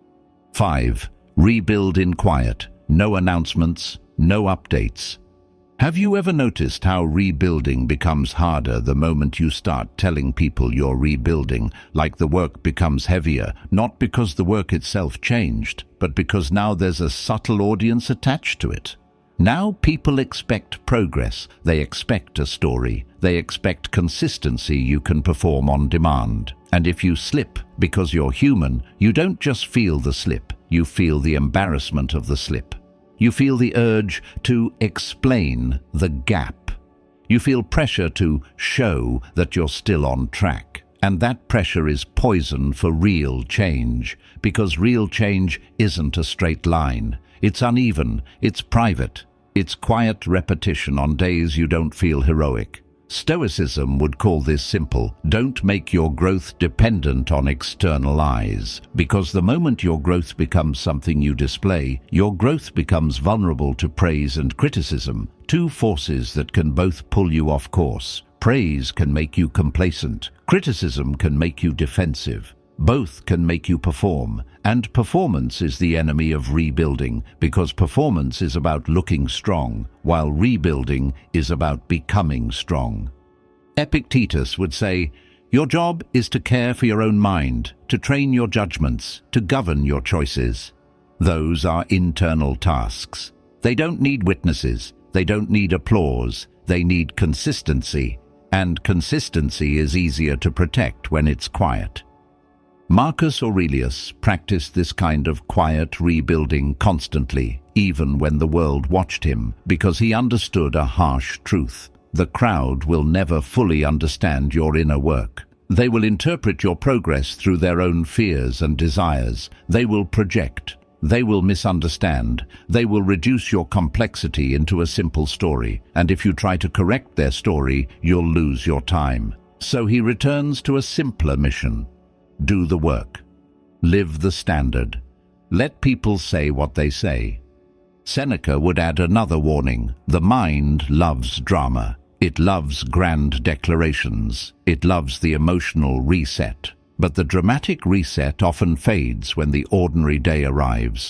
Five. Rebuild in quiet. No announcements, no updates. Have you ever noticed how rebuilding becomes harder the moment you start telling people you're rebuilding, like the work becomes heavier, not because the work itself changed, but because now there's a subtle audience attached to it? Now people expect progress, they expect a story, they expect consistency you can perform on demand. And if you slip because you're human, you don't just feel the slip, you feel the embarrassment of the slip. You feel the urge to explain the gap. You feel pressure to show that you're still on track. And that pressure is poison for real change, because real change isn't a straight line. It's uneven, it's private, it's quiet repetition on days you don't feel heroic. Stoicism would call this simple. Don't make your growth dependent on external eyes, because the moment your growth becomes something you display, your growth becomes vulnerable to praise and criticism, two forces that can both pull you off course. Praise can make you complacent. Criticism can make you defensive. Both can make you perform, and performance is the enemy of rebuilding, because performance is about looking strong, while rebuilding is about becoming strong. Epictetus would say, "Your job is to care for your own mind, to train your judgments, to govern your choices." Those are internal tasks. They don't need witnesses, they don't need applause, they need consistency, and consistency is easier to protect when it's quiet. Marcus Aurelius practiced this kind of quiet rebuilding constantly, even when the world watched him, because he understood a harsh truth. The crowd will never fully understand your inner work. They will interpret your progress through their own fears and desires. They will project. They will misunderstand. They will reduce your complexity into a simple story, and if you try to correct their story, you'll lose your time. So he returns to a simpler mission. Do the work. Live the standard. Let people say what they say. Seneca would add another warning. The mind loves drama. It loves grand declarations. It loves the emotional reset. But the dramatic reset often fades when the ordinary day arrives.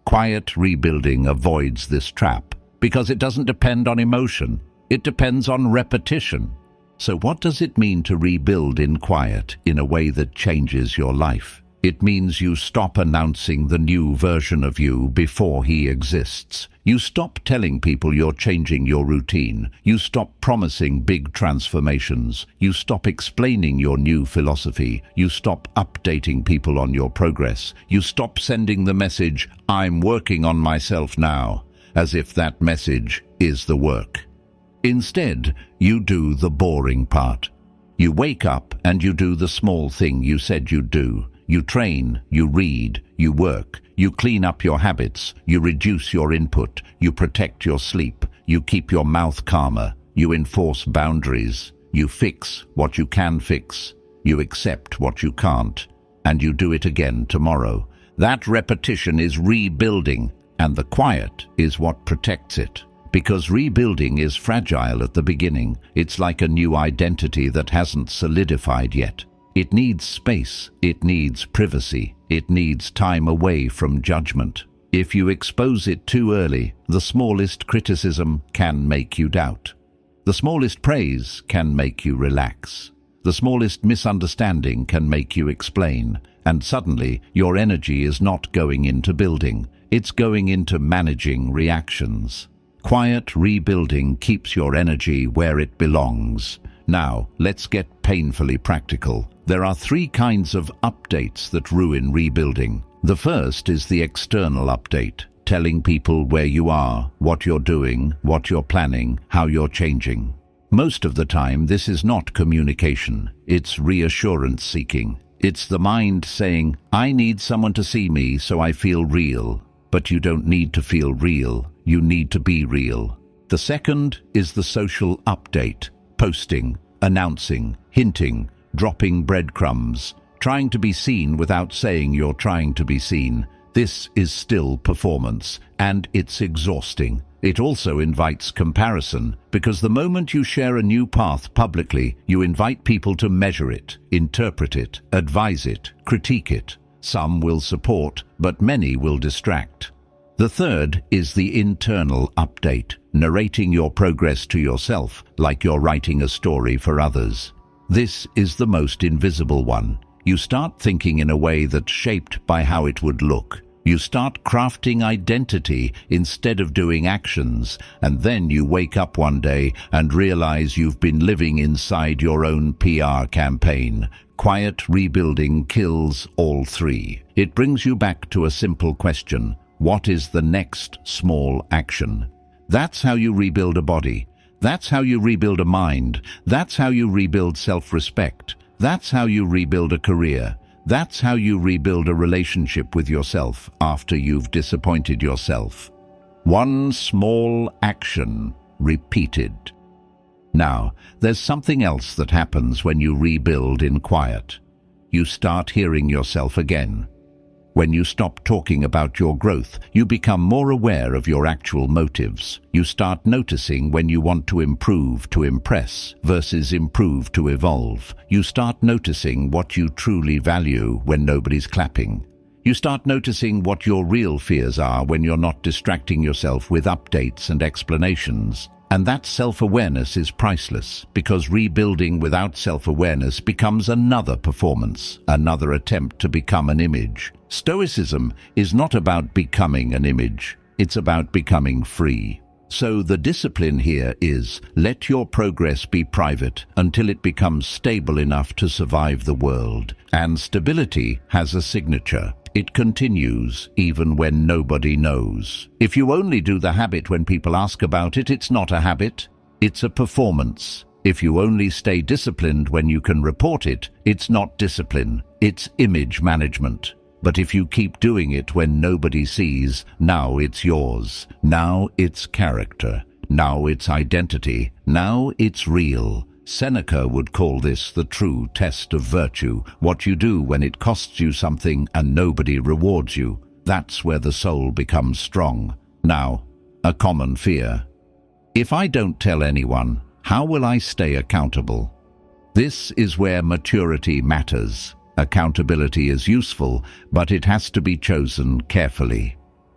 Quiet rebuilding avoids this trap because it doesn't depend on emotion. It depends on repetition. So what does it mean to rebuild in quiet in a way that changes your life? It means you stop announcing the new version of you before he exists. You stop telling people you're changing your routine. You stop promising big transformations. You stop explaining your new philosophy. You stop updating people on your progress. You stop sending the message, "I'm working on myself now," as if that message is the work. Instead, you do the boring part. You wake up and you do the small thing you said you'd do. You train, you read, you work, you clean up your habits, you reduce your input, you protect your sleep, you keep your mouth calmer, you enforce boundaries, you fix what you can fix, you accept what you can't, and you do it again tomorrow. That repetition is rebuilding, and the quiet is what protects it. Because rebuilding is fragile at the beginning. It's like a new identity that hasn't solidified yet. It needs space, it needs privacy, it needs time away from judgment. If you expose it too early, the smallest criticism can make you doubt. The smallest praise can make you relax. The smallest misunderstanding can make you explain. And suddenly, your energy is not going into building, it's going into managing reactions. Quiet rebuilding keeps your energy where it belongs. Now, let's get painfully practical. There are three kinds of updates that ruin rebuilding. The first is the external update, telling people where you are, what you're doing, what you're planning, how you're changing. Most of the time, this is not communication. It's reassurance seeking. It's the mind saying, "I need someone to see me so I feel real." But you don't need to feel real. You need to be real. The second is the social update, posting, announcing, hinting, dropping breadcrumbs, trying to be seen without saying you're trying to be seen. This is still performance, and it's exhausting. It also invites comparison, because the moment you share a new path publicly, you invite people to measure it, interpret it, advise it, critique it. Some will support, but many will distract. The third is the internal update, narrating your progress to yourself like you're writing a story for others. This is the most invisible one. You start thinking in a way that's shaped by how it would look. You start crafting identity instead of doing actions, and then you wake up one day and realize you've been living inside your own P R campaign. Quiet rebuilding kills all three. It brings you back to a simple question. What is the next small action? That's how you rebuild a body. That's how you rebuild a mind. That's how you rebuild self-respect. That's how you rebuild a career. That's how you rebuild a relationship with yourself after you've disappointed yourself. One small action repeated. Now, there's something else that happens when you rebuild in quiet. You start hearing yourself again. When you stop talking about your growth, you become more aware of your actual motives. You start noticing when you want to improve to impress versus improve to evolve. You start noticing what you truly value when nobody's clapping. You start noticing what your real fears are when you're not distracting yourself with updates and explanations. And that self-awareness is priceless, because rebuilding without self-awareness becomes another performance, another attempt to become an image. Stoicism is not about becoming an image, it's about becoming free. So the discipline here is, let your progress be private until it becomes stable enough to survive the world. And stability has a signature. It continues even when nobody knows. If you only do the habit when people ask about it, it's not a habit, it's a performance. If you only stay disciplined when you can report it, it's not discipline, it's image management. But if you keep doing it when nobody sees, now it's yours. Now it's character. Now it's identity. Now it's real. Seneca would call this the true test of virtue. What you do when it costs you something and nobody rewards you. That's where the soul becomes strong. Now, a common fear. If I don't tell anyone, how will I stay accountable? This is where maturity matters. Accountability is useful, but it has to be chosen carefully.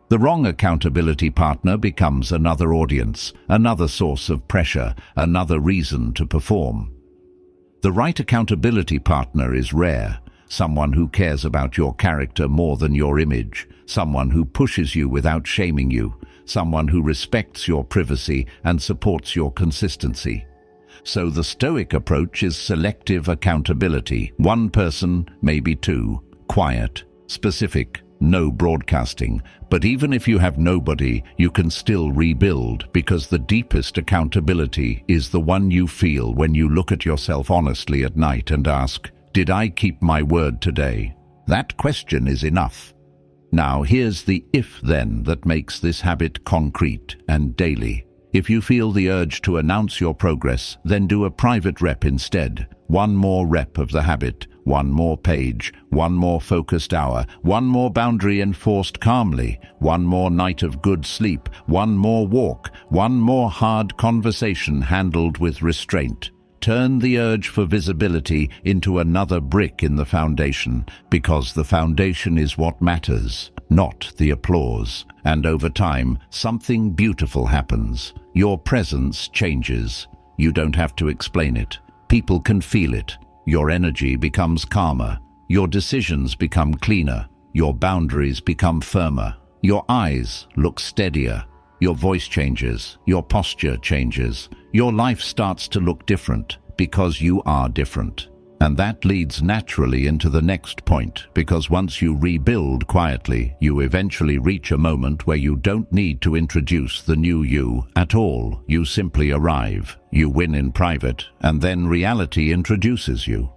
The wrong accountability partner becomes another audience, another source of pressure, another reason to perform. The right accountability partner is rare, someone who cares about your character more than your image, someone who pushes you without shaming you, someone who respects your privacy and supports your consistency. So the Stoic approach is selective accountability. One person, maybe two, quiet, specific, no broadcasting. But even if you have nobody, you can still rebuild, because the deepest accountability is the one you feel when you look at yourself honestly at night and ask, "Did I keep my word today?" That question is enough. Now here's the if-then that makes this habit concrete and daily. If you feel the urge to announce your progress, then do a private rep instead. One more rep of the habit, one more page, one more focused hour, one more boundary enforced calmly, one more night of good sleep, one more walk, one more hard conversation handled with restraint. Turn the urge for visibility into another brick in the foundation, because the foundation is what matters, not the applause. And over time, something beautiful happens. Your presence changes. You don't have to explain it. People can feel it. Your energy becomes calmer. Your decisions become cleaner. Your boundaries become firmer. Your eyes look steadier. Your voice changes. Your posture changes. Your life starts to look different because you are different. And that leads naturally into the next point, because once you rebuild quietly, you eventually reach a moment where you don't need to introduce the new you at all. You simply arrive. You win in private, and then reality introduces you.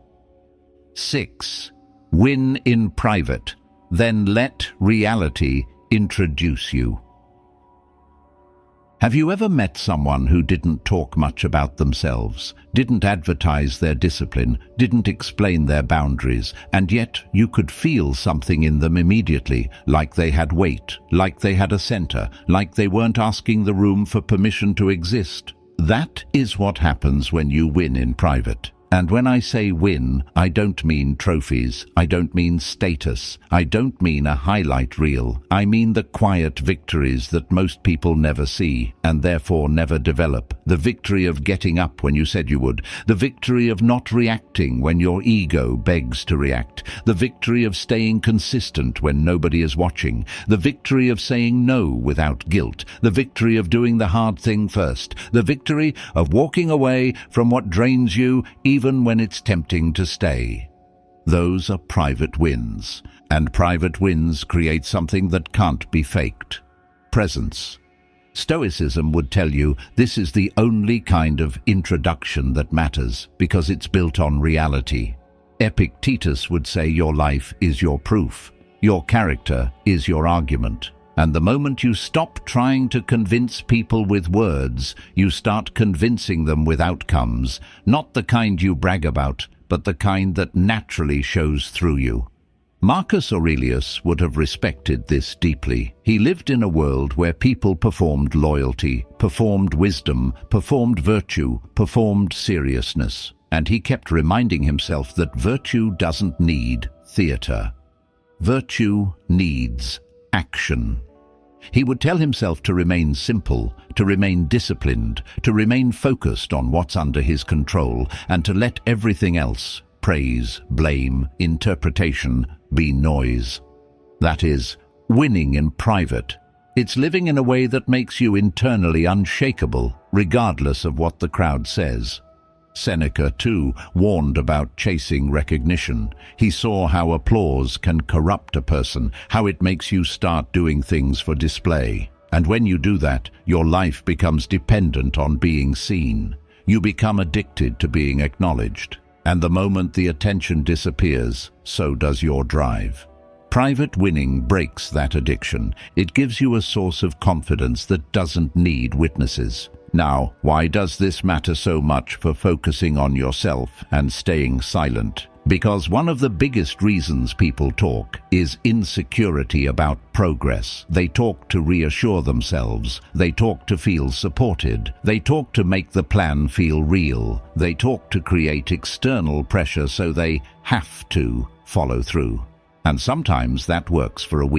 Six. Win in private, then let reality introduce you. Have you ever met someone who didn't talk much about themselves, didn't advertise their discipline, didn't explain their boundaries, and yet you could feel something in them immediately, like they had weight, like they had a center, like they weren't asking the room for permission to exist? That is what happens when you win in private. And when I say win, I don't mean trophies, I don't mean status, I don't mean a highlight reel. I mean the quiet victories that most people never see, and therefore never develop. The victory of getting up when you said you would, the victory of not reacting when your ego begs to react, the victory of staying consistent when nobody is watching, the victory of saying no without guilt, the victory of doing the hard thing first, the victory of walking away from what drains you, even even when it's tempting to stay. Those are private wins, and private wins create something that can't be faked. Presence. Stoicism would tell you this is the only kind of introduction that matters, because it's built on reality. Epictetus would say your life is your proof, your character is your argument. And the moment you stop trying to convince people with words, you start convincing them with outcomes, not the kind you brag about, but the kind that naturally shows through you. Marcus Aurelius would have respected this deeply. He lived in a world where people performed loyalty, performed wisdom, performed virtue, performed seriousness. And he kept reminding himself that virtue doesn't need theater. Virtue needs action. He would tell himself to remain simple, to remain disciplined, to remain focused on what's under his control, and to let everything else, praise, blame, interpretation, be noise. That is, winning in private. It's living in a way that makes you internally unshakable, regardless of what the crowd says. Seneca, too, warned about chasing recognition. He saw how applause can corrupt a person, how it makes you start doing things for display. And when you do that, your life becomes dependent on being seen. You become addicted to being acknowledged. And the moment the attention disappears, so does your drive. Private winning breaks that addiction. It gives you a source of confidence that doesn't need witnesses. Now, why does this matter so much for focusing on yourself and staying silent? Because one of the biggest reasons people talk is insecurity about progress. They talk to reassure themselves. They talk to feel supported. They talk to make the plan feel real. They talk to create external pressure so they have to follow through. And sometimes that works for a week.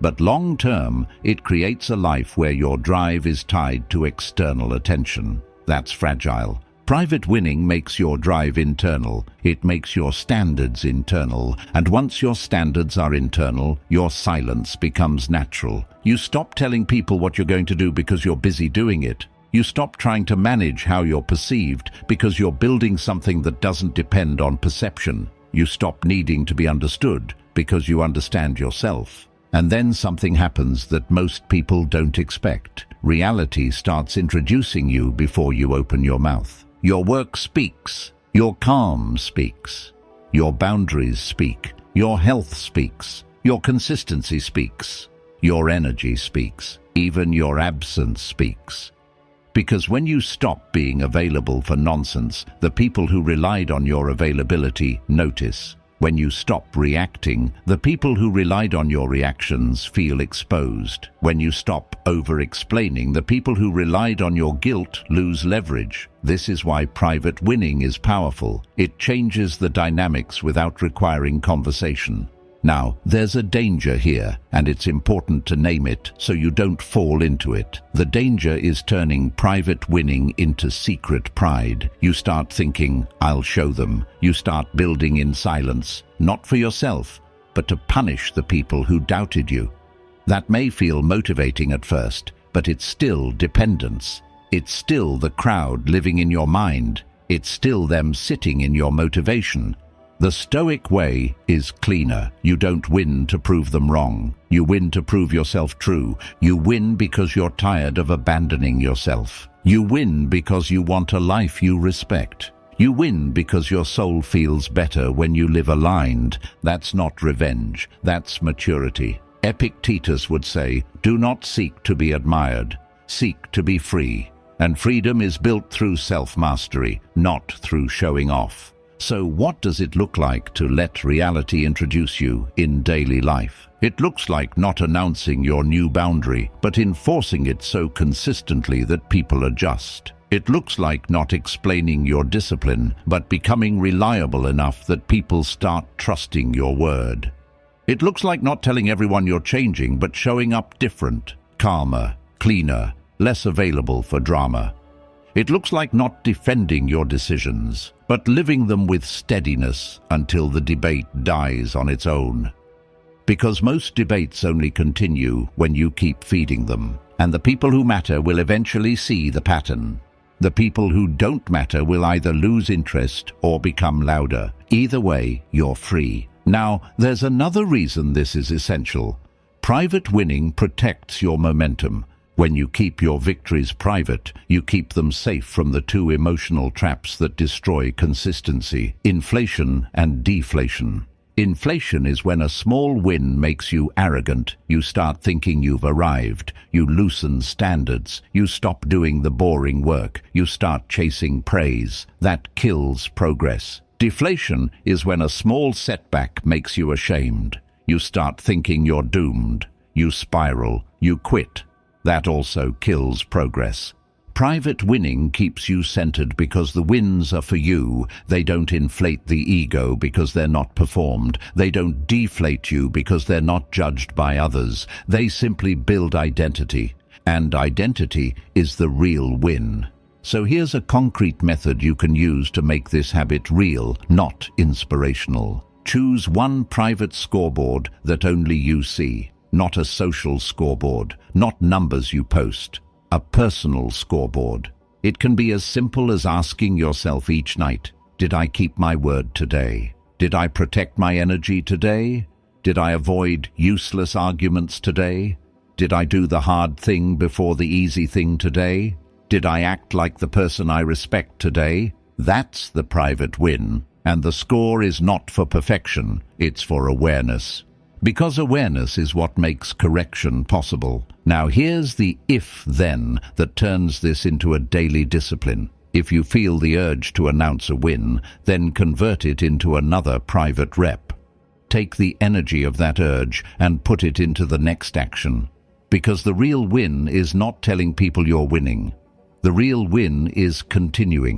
But long-term, it creates a life where your drive is tied to external attention. That's fragile. Private winning makes your drive internal. It makes your standards internal. And once your standards are internal, your silence becomes natural. You stop telling people what you're going to do because you're busy doing it. You stop trying to manage how you're perceived because you're building something that doesn't depend on perception. You stop needing to be understood because you understand yourself. And then something happens that most people don't expect. Reality starts introducing you before you open your mouth. Your work speaks. Your calm speaks. Your boundaries speak. Your health speaks. Your consistency speaks. Your energy speaks. Even your absence speaks. Because when you stop being available for nonsense, the people who relied on your availability notice. When you stop reacting, the people who relied on your reactions feel exposed. When you stop over-explaining, the people who relied on your guilt lose leverage. This is why private winning is powerful. It changes the dynamics without requiring conversation. Now, there's a danger here, and it's important to name it so you don't fall into it. The danger is turning private winning into secret pride. You start thinking, I'll show them. You start building in silence, not for yourself, but to punish the people who doubted you. That may feel motivating at first, but it's still dependence. It's still the crowd living in your mind. It's still them sitting in your motivation. The Stoic way is cleaner. You don't win to prove them wrong. You win to prove yourself true. You win because you're tired of abandoning yourself. You win because you want a life you respect. You win because your soul feels better when you live aligned. That's not revenge. That's maturity. Epictetus would say, do not seek to be admired. Seek to be free. And freedom is built through self-mastery, not through showing off. So what does it look like to let reality introduce you in daily life? It looks like not announcing your new boundary, but enforcing it so consistently that people adjust. It looks like not explaining your discipline, but becoming reliable enough that people start trusting your word. It looks like not telling everyone you're changing, but showing up different, calmer, cleaner, less available for drama. It looks like not defending your decisions, but living them with steadiness until the debate dies on its own. Because most debates only continue when you keep feeding them, and the people who matter will eventually see the pattern. The people who don't matter will either lose interest or become louder. Either way, you're free. Now, there's another reason this is essential. Private winning protects your momentum. When you keep your victories private, you keep them safe from the two emotional traps that destroy consistency: inflation and deflation. Inflation is when a small win makes you arrogant. You start thinking you've arrived. You loosen standards. You stop doing the boring work. You start chasing praise. That kills progress. Deflation is when a small setback makes you ashamed. You start thinking you're doomed. You spiral. You quit. That also kills progress. Private winning keeps you centered because the wins are for you. They don't inflate the ego because they're not performed. They don't deflate you because they're not judged by others. They simply build identity. And identity is the real win. So here's a concrete method you can use to make this habit real, not inspirational. Choose one private scoreboard that only you see. Not a social scoreboard, not numbers you post. A personal scoreboard. It can be as simple as asking yourself each night, did I keep my word today? Did I protect my energy today? Did I avoid useless arguments today? Did I do the hard thing before the easy thing today? Did I act like the person I respect today? That's the private win. And the score is not for perfection, it's for awareness. Because awareness is what makes correction possible. Now here's the if-then that turns this into a daily discipline. If you feel the urge to announce a win, then convert it into another private rep. Take the energy of that urge and put it into the next action. Because the real win is not telling people you're winning. The real win is continuing.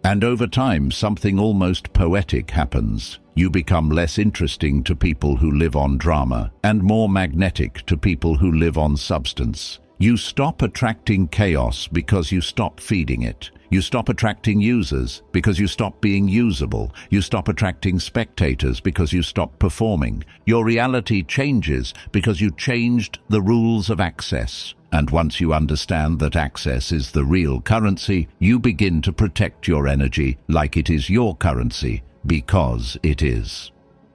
And over time, something almost poetic happens. You become less interesting to people who live on drama and more magnetic to people who live on substance. You stop attracting chaos because you stop feeding it. You stop attracting users because you stop being usable. You stop attracting spectators because you stop performing. Your reality changes because you changed the rules of access. And once you understand that access is the real currency, you begin to protect your energy like it is your currency, because it is.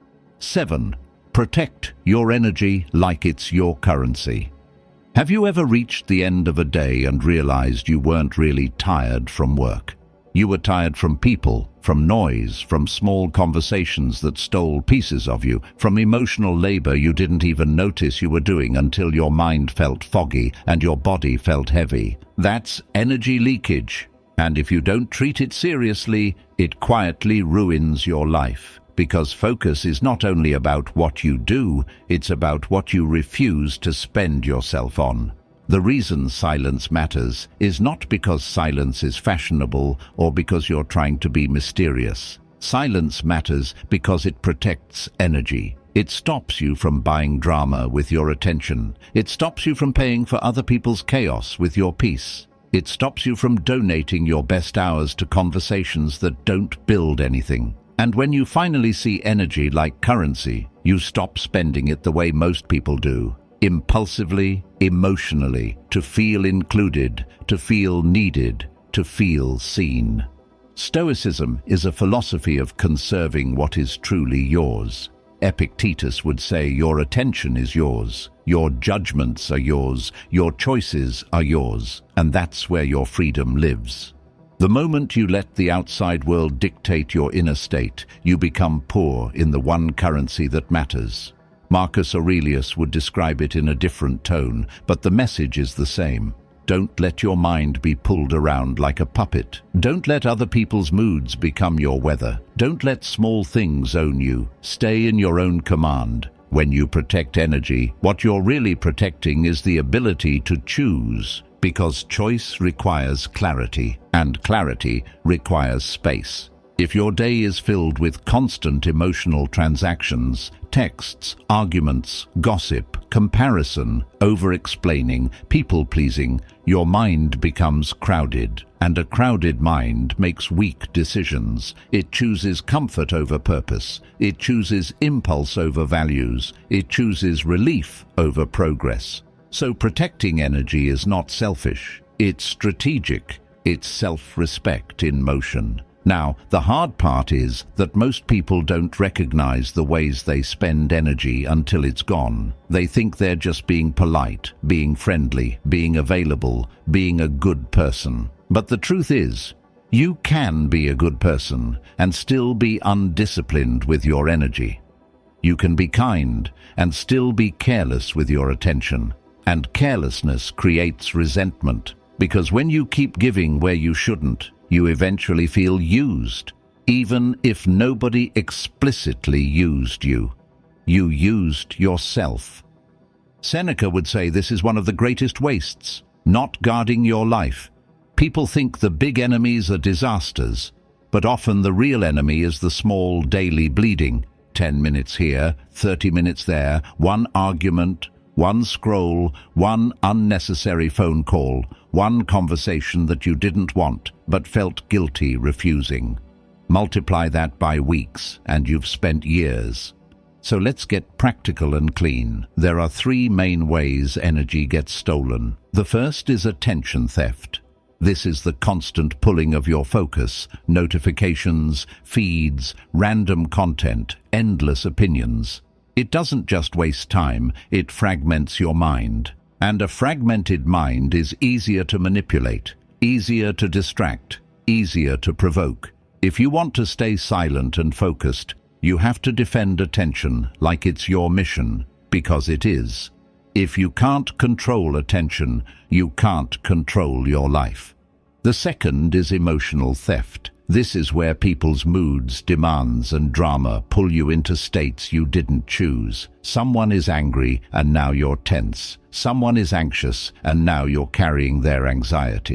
Seven. Protect your energy like it's your currency. Have you ever reached the end of a day and realized you weren't really tired from work? You were tired from people, from noise, from small conversations that stole pieces of you, from emotional labor you didn't even notice you were doing until your mind felt foggy and your body felt heavy. That's energy leakage. And if you don't treat it seriously, it quietly ruins your life. Because focus is not only about what you do, it's about what you refuse to spend yourself on. The reason silence matters is not because silence is fashionable or because you're trying to be mysterious. Silence matters because it protects energy. It stops you from buying drama with your attention. It stops you from paying for other people's chaos with your peace. It stops you from donating your best hours to conversations that don't build anything. And when you finally see energy like currency, you stop spending it the way most people do. Impulsively, emotionally, to feel included, to feel needed, to feel seen. Stoicism is a philosophy of conserving what is truly yours. Epictetus would say your attention is yours, your judgments are yours, your choices are yours, and that's where your freedom lives. The moment you let the outside world dictate your inner state, you become poor in the one currency that matters. Marcus Aurelius would describe it in a different tone, but the message is the same. Don't let your mind be pulled around like a puppet. Don't let other people's moods become your weather. Don't let small things own you. Stay in your own command. When you protect energy, what you're really protecting is the ability to choose, because choice requires clarity, and clarity requires space. If your day is filled with constant emotional transactions, texts, arguments, gossip, comparison, over-explaining, people-pleasing, your mind becomes crowded, and a crowded mind makes weak decisions. It chooses comfort over purpose. It chooses impulse over values. It chooses relief over progress. So protecting energy is not selfish. It's strategic. It's self-respect in motion. Now, the hard part is that most people don't recognize the ways they spend energy until it's gone. They think they're just being polite, being friendly, being available, being a good person. But the truth is, you can be a good person and still be undisciplined with your energy. You can be kind and still be careless with your attention. And carelessness creates resentment, because when you keep giving where you shouldn't, you eventually feel used, even if nobody explicitly used you. You used yourself. Seneca would say this is one of the greatest wastes, not guarding your life. People think the big enemies are disasters, but often the real enemy is the small daily bleeding. Ten minutes here, thirty minutes there, one argument, one scroll, one unnecessary phone call, one conversation that you didn't want but felt guilty refusing. Multiply that by weeks and you've spent years. So let's get practical and clean. There are three main ways energy gets stolen. The first is attention theft. This is the constant pulling of your focus, notifications, feeds, random content, endless opinions. It doesn't just waste time, it fragments your mind. And a fragmented mind is easier to manipulate, easier to distract, easier to provoke. If you want to stay silent and focused, you have to defend attention like it's your mission, because it is. If you can't control attention, you can't control your life. The second is emotional theft. This is where people's moods, demands, and drama pull you into states you didn't choose. Someone is angry, and now you're tense. Someone is anxious, and now you're carrying their anxiety.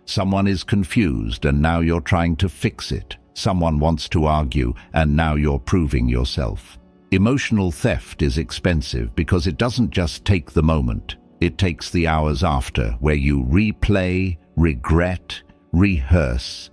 Someone is confused and now you're trying to fix it. Someone wants to argue and now you're proving yourself. Emotional theft is expensive because it doesn't just take the moment. It takes the hours after, where you replay, regret, rehearse,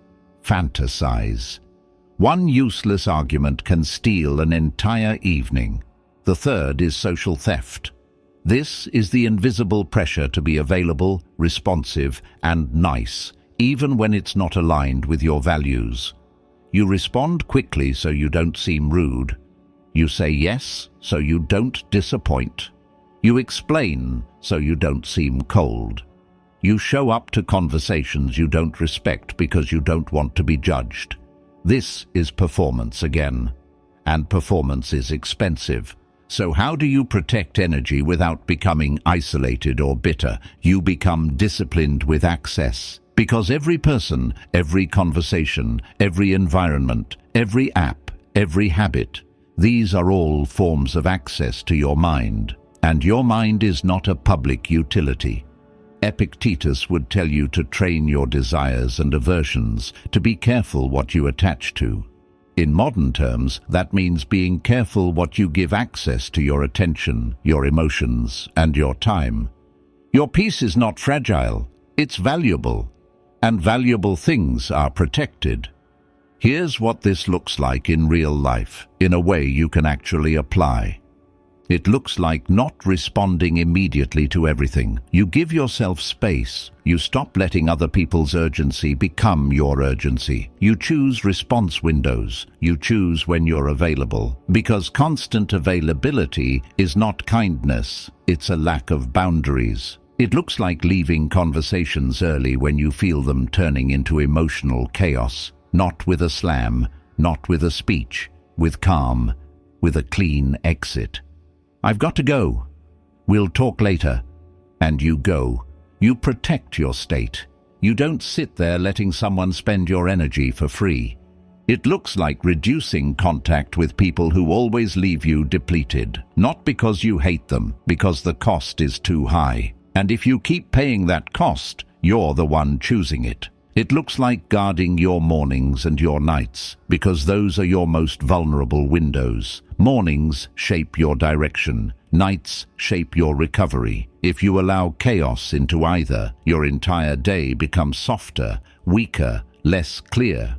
fantasize. One useless argument can steal an entire evening. The third is social theft. This is the invisible pressure to be available, responsive, and nice, even when it's not aligned with your values. You respond quickly so you don't seem rude. You say yes so you don't disappoint. You explain so you don't seem cold. You show up to conversations you don't respect because you don't want to be judged. This is performance again. And performance is expensive. So how do you protect energy without becoming isolated or bitter? You become disciplined with access. Because every person, every conversation, every environment, every app, every habit, these are all forms of access to your mind. And your mind is not a public utility. Epictetus would tell you to train your desires and aversions, to be careful what you attach to. In modern terms, that means being careful what you give access to your attention, your emotions, and your time. Your peace is not fragile, it's valuable, and valuable things are protected. Here's what this looks like in real life, in a way you can actually apply. It looks like not responding immediately to everything. You give yourself space. You stop letting other people's urgency become your urgency. You choose response windows. You choose when you're available. Because constant availability is not kindness. It's a lack of boundaries. It looks like leaving conversations early when you feel them turning into emotional chaos. Not with a slam, not with a speech, with calm, with a clean exit. I've got to go. We'll talk later. And you go. You protect your state. You don't sit there letting someone spend your energy for free. It looks like reducing contact with people who always leave you depleted. Not because you hate them, because the cost is too high. And if you keep paying that cost, you're the one choosing it. It looks like guarding your mornings and your nights, because those are your most vulnerable windows. Mornings shape your direction. Nights shape your recovery. If you allow chaos into either, your entire day becomes softer, weaker, less clear.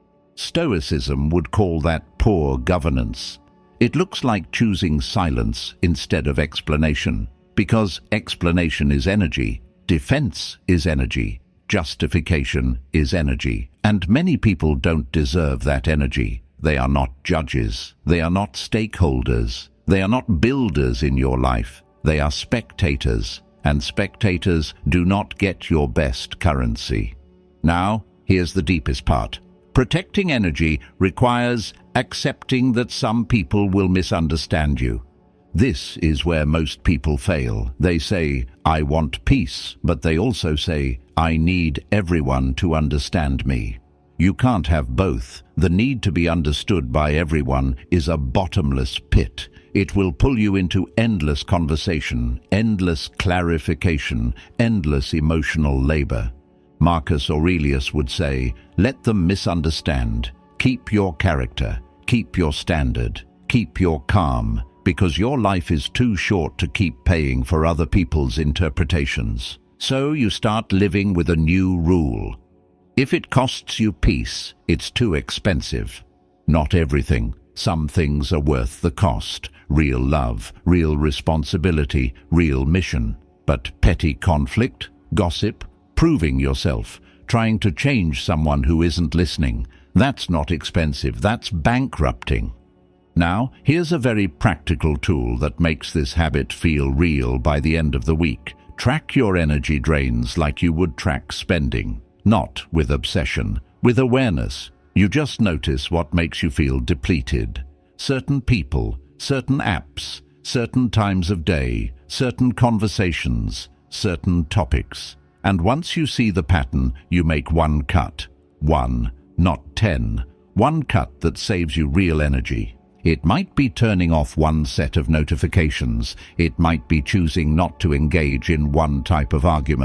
Stoicism would call that poor governance. It looks like choosing silence instead of explanation, because explanation is energy, defense is energy. Justification is energy, and many people don't deserve that energy. They are not judges. They are not stakeholders. They are not builders in your life. They are spectators, and spectators do not get your best currency. Now, here's the deepest part. Protecting energy requires accepting that some people will misunderstand you. This is where most people fail. They say, I want peace, but they also say, I need everyone to understand me. You can't have both. The need to be understood by everyone is a bottomless pit. It will pull you into endless conversation, endless clarification, endless emotional labor. Marcus Aurelius would say, let them misunderstand. Keep your character. Keep your standard. Keep your calm. Because your life is too short to keep paying for other people's interpretations. So you start living with a new rule. If it costs you peace, it's too expensive. Not everything. Some things are worth the cost. Real love, real responsibility, real mission. But petty conflict, gossip, proving yourself, trying to change someone who isn't listening, that's not expensive, that's bankrupting. Now, here's a very practical tool that makes this habit feel real by the end of the week. Track your energy drains like you would track spending. Not with obsession, with awareness. You just notice what makes you feel depleted. Certain people, certain apps, certain times of day, certain conversations, certain topics. And once you see the pattern, you make one cut. One, not ten. One cut that saves you real energy. It might be turning off one set of notifications. It might be choosing not to engage in one type of argument.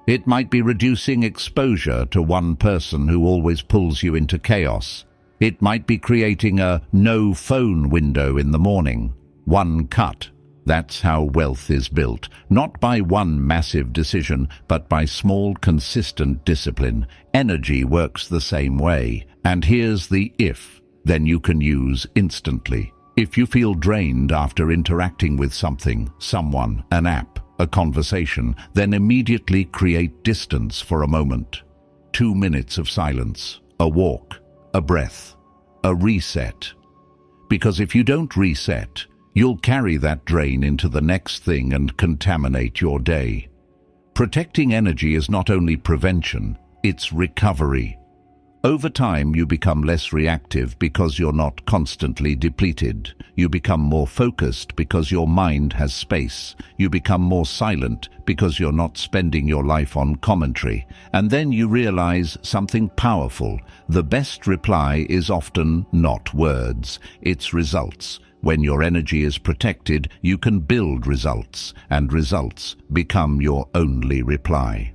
It might be reducing exposure to one person who always pulls you into chaos. It might be creating a no phone window in the morning. One cut. That's how wealth is built, not by one massive decision, but by small, consistent discipline. Energy works the same way. And here's the if, then you can use instantly. If you feel drained after interacting with something, someone, an app, a conversation, then immediately create distance for a moment. Two minutes of silence, a walk, a breath, a reset. Because if you don't reset, you'll carry that drain into the next thing and contaminate your day. Protecting energy is not only prevention, it's recovery. Over time, you become less reactive because you're not constantly depleted. You become more focused because your mind has space. You become more silent because you're not spending your life on commentary. And then you realize something powerful. The best reply is often not words, it's results. When your energy is protected, you can build results, and results become your only reply.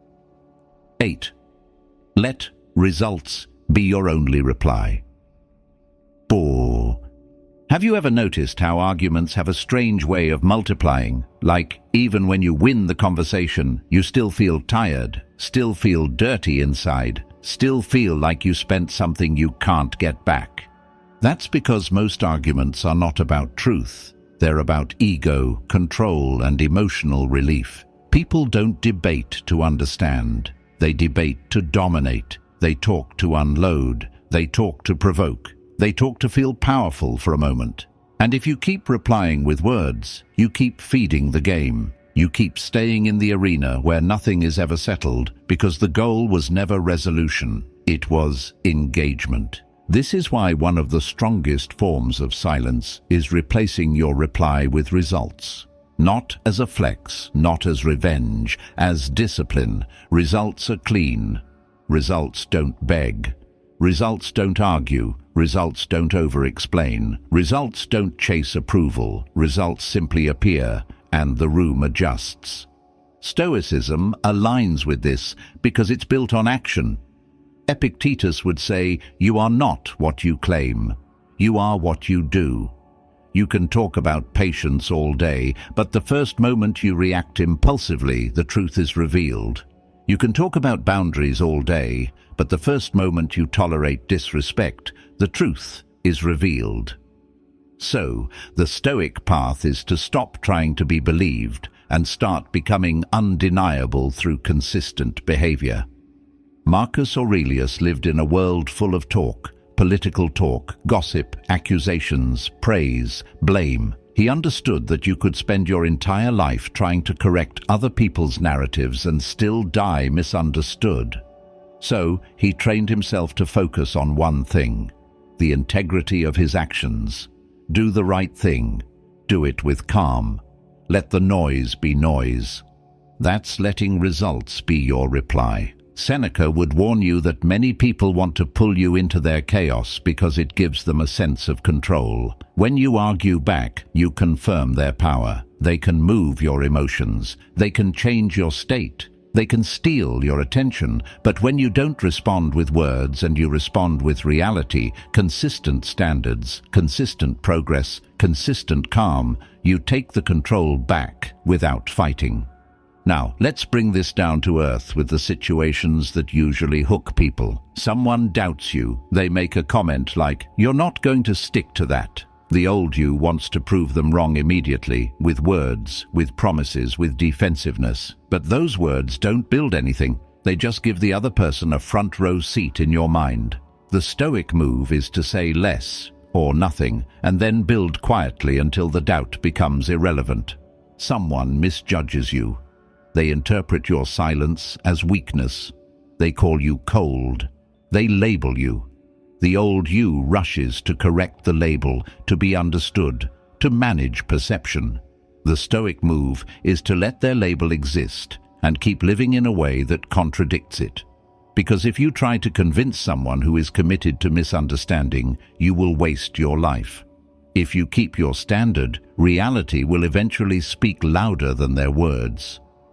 eight. Let results be your only reply. four. Have you ever noticed how arguments have a strange way of multiplying? Like, even when you win the conversation, you still feel tired, still feel dirty inside, still feel like you spent something you can't get back. That's because most arguments are not about truth. They're about ego, control, and emotional relief. People don't debate to understand. They debate to dominate. They talk to unload. They talk to provoke. They talk to feel powerful for a moment. And if you keep replying with words, you keep feeding the game. You keep staying in the arena where nothing is ever settled because the goal was never resolution. It was engagement. This is why one of the strongest forms of silence is replacing your reply with results. Not as a flex, not as revenge, as discipline. Results are clean. Results don't beg. Results don't argue. Results don't over-explain. Results don't chase approval. Results simply appear, and the room adjusts. Stoicism aligns with this because it's built on action. Epictetus would say, "You are not what you claim. You are what you do." You can talk about patience all day, but the first moment you react impulsively, the truth is revealed. You can talk about boundaries all day, but the first moment you tolerate disrespect, the truth is revealed. So, the Stoic path is to stop trying to be believed and start becoming undeniable through consistent behavior. Marcus Aurelius lived in a world full of talk, political talk, gossip, accusations, praise, blame. He understood that you could spend your entire life trying to correct other people's narratives and still die misunderstood. So, he trained himself to focus on one thing: the integrity of his actions. Do the right thing. Do it with calm. Let the noise be noise. That's letting results be your reply. Seneca would warn you that many people want to pull you into their chaos because it gives them a sense of control. When you argue back, you confirm their power. They can move your emotions. They can change your state. They can steal your attention. But when you don't respond with words and you respond with reality, consistent standards, consistent progress, consistent calm, you take the control back without fighting. Now, let's bring this down to earth with the situations that usually hook people. Someone doubts you. They make a comment like, "You're not going to stick to that." The old you wants to prove them wrong immediately, with words, with promises, with defensiveness. But those words don't build anything. They just give the other person a front row seat in your mind. The Stoic move is to say less or nothing, and then build quietly until the doubt becomes irrelevant. Someone misjudges you. They interpret your silence as weakness. They call you cold. They label you. The old you rushes to correct the label, to be understood, to manage perception. The Stoic move is to let their label exist and keep living in a way that contradicts it. Because if you try to convince someone who is committed to misunderstanding, you will waste your life. If you keep your standard, reality will eventually speak louder than their words.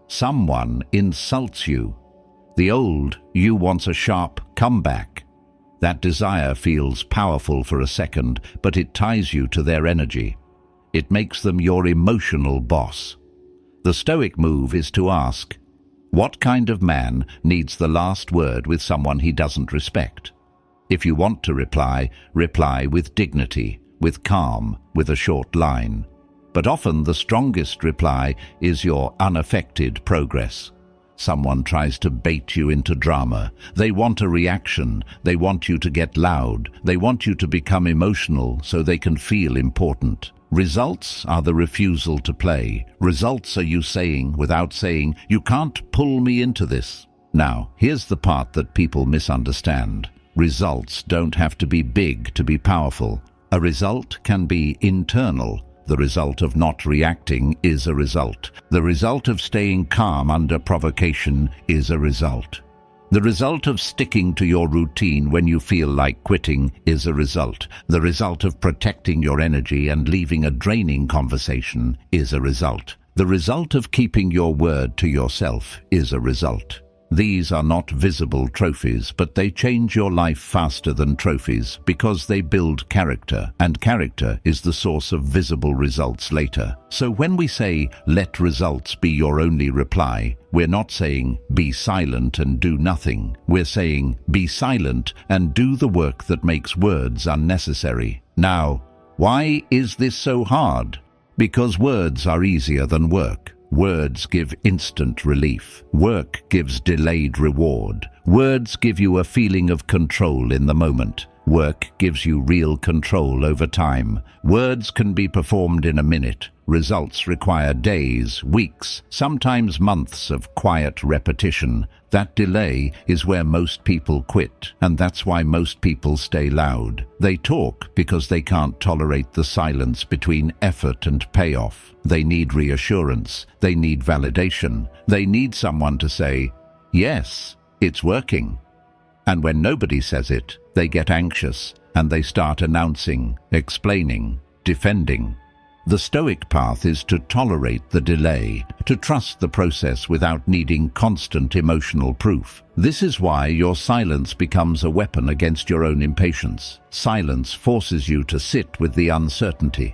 Someone insults you. The old you wants a sharp comeback. That desire feels powerful for a second, but it ties you to their energy. It makes them your emotional boss. The Stoic move is to ask, what kind of man needs the last word with someone he doesn't respect? If you want to reply, reply with dignity, with calm, with a short line. But often the strongest reply is your unaffected progress. Someone tries to bait you into drama. They want a reaction. They want you to get loud. They want you to become emotional so they can feel important. Results are the refusal to play. Results are you saying, without saying, you can't pull me into this. Now, here's the part that people misunderstand. Results don't have to be big to be powerful. A result can be internal. The result of not reacting is a result. The result of staying calm under provocation is a result. The result of sticking to your routine when you feel like quitting is a result. The result of protecting your energy and leaving a draining conversation is a result. The result of keeping your word to yourself is a result. These are not visible trophies, but they change your life faster than trophies because they build character, and character is the source of visible results later. So when we say, let results be your only reply, we're not saying, be silent and do nothing. We're saying, be silent and do the work that makes words unnecessary. Now, why is this so hard? Because words are easier than work. Words give instant relief. Work gives delayed reward. Words give you a feeling of control in the moment. Work gives you real control over time. Words can be performed in a minute. Results require days, weeks, sometimes months of quiet repetition. That delay is where most people quit, and that's why most people stay loud. They talk because they can't tolerate the silence between effort and payoff. They need reassurance. They need validation. They need someone to say, yes, it's working. And when nobody says it, they get anxious and they start announcing, explaining, defending. The Stoic path is to tolerate the delay, to trust the process without needing constant emotional proof. This is why your silence becomes a weapon against your own impatience. Silence forces you to sit with the uncertainty.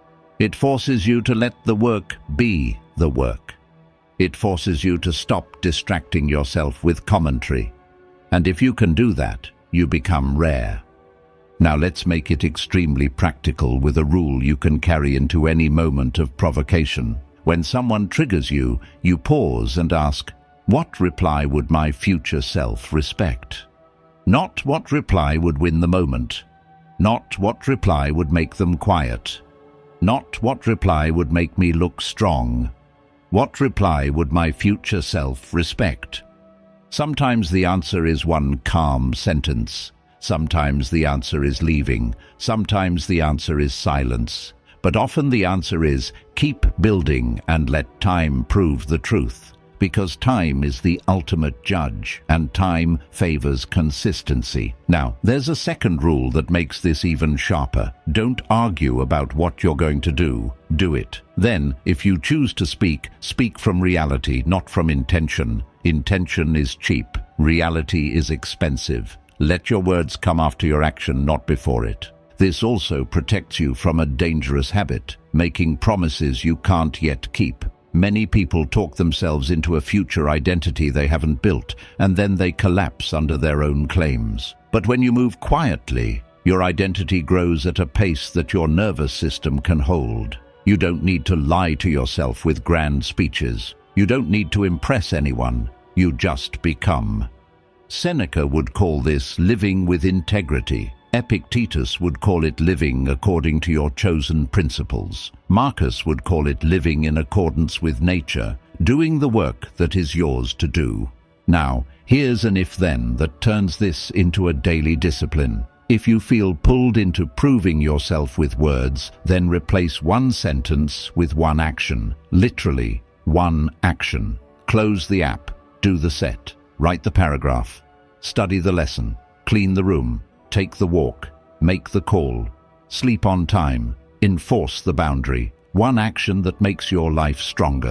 It forces you to let the work be the work. It forces you to stop distracting yourself with commentary. And if you can do that, you become rare. Now let's make it extremely practical with a rule you can carry into any moment of provocation. When someone triggers you, you pause and ask, what reply would my future self respect? Not what reply would win the moment. Not what reply would make them quiet. Not what reply would make me look strong. What reply would my future self respect? Sometimes the answer is one calm sentence. Sometimes the answer is leaving. Sometimes the answer is silence. But often the answer is keep building and let time prove the truth. Because time is the ultimate judge, and time favors consistency. Now, there's a second rule that makes this even sharper. Don't argue about what you're going to do. Do it. Then, if you choose to speak, speak from reality, not from intention. Intention is cheap. Reality is expensive. Let your words come after your action, not before it. This also protects you from a dangerous habit, making promises you can't yet keep. Many people talk themselves into a future identity they haven't built, and then they collapse under their own claims. But when you move quietly, your identity grows at a pace that your nervous system can hold. You don't need to lie to yourself with grand speeches. You don't need to impress anyone. You just become. Seneca would call this living with integrity. Epictetus would call it living according to your chosen principles. Marcus would call it living in accordance with nature, doing the work that is yours to do. Now, here's an if-then that turns this into a daily discipline. If you feel pulled into proving yourself with words, then replace one sentence with one action. Literally, one action. Close the app, do the set, write the paragraph, study the lesson, clean the room, take the walk, make the call, sleep on time, enforce the boundary. One action that makes your life stronger.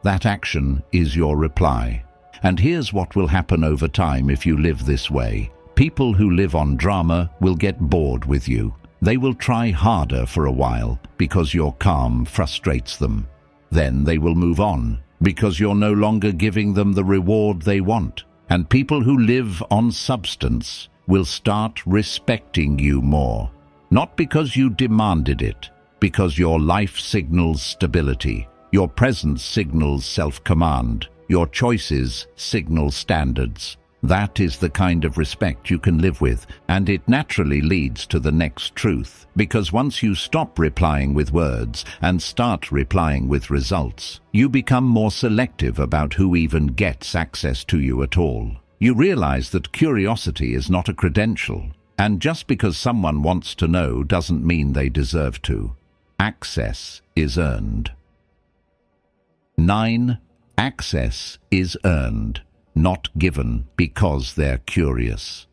That action is your reply. And here's what will happen over time if you live this way. People who live on drama will get bored with you. They will try harder for a while because your calm frustrates them. Then they will move on because you're no longer giving them the reward they want. And people who live on substance will start respecting you more. Not because you demanded it, because your life signals stability. Your presence signals self-command. Your choices signal standards. That is the kind of respect you can live with, and it naturally leads to the next truth. Because once you stop replying with words and start replying with results, you become more selective about who even gets access to you at all. You realize that curiosity is not a credential, and just because someone wants to know doesn't mean they deserve to. Access is earned. nine. Access is earned, not given because they're curious.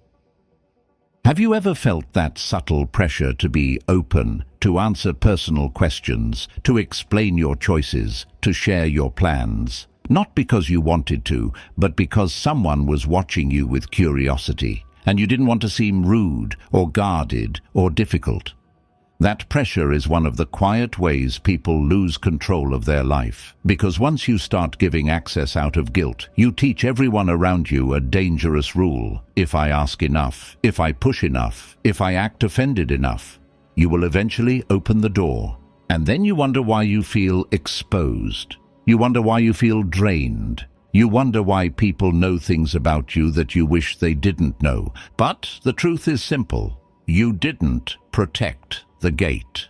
Have you ever felt that subtle pressure to be open, to answer personal questions, to explain your choices, to share your plans? Not because you wanted to, but because someone was watching you with curiosity, and you didn't want to seem rude or guarded or difficult. That pressure is one of the quiet ways people lose control of their life. Because once you start giving access out of guilt, you teach everyone around you a dangerous rule. If I ask enough, if I push enough, if I act offended enough, you will eventually open the door. And then you wonder why you feel exposed. You wonder why you feel drained. You wonder why people know things about you that you wish they didn't know. But the truth is simple. You didn't protect the gate.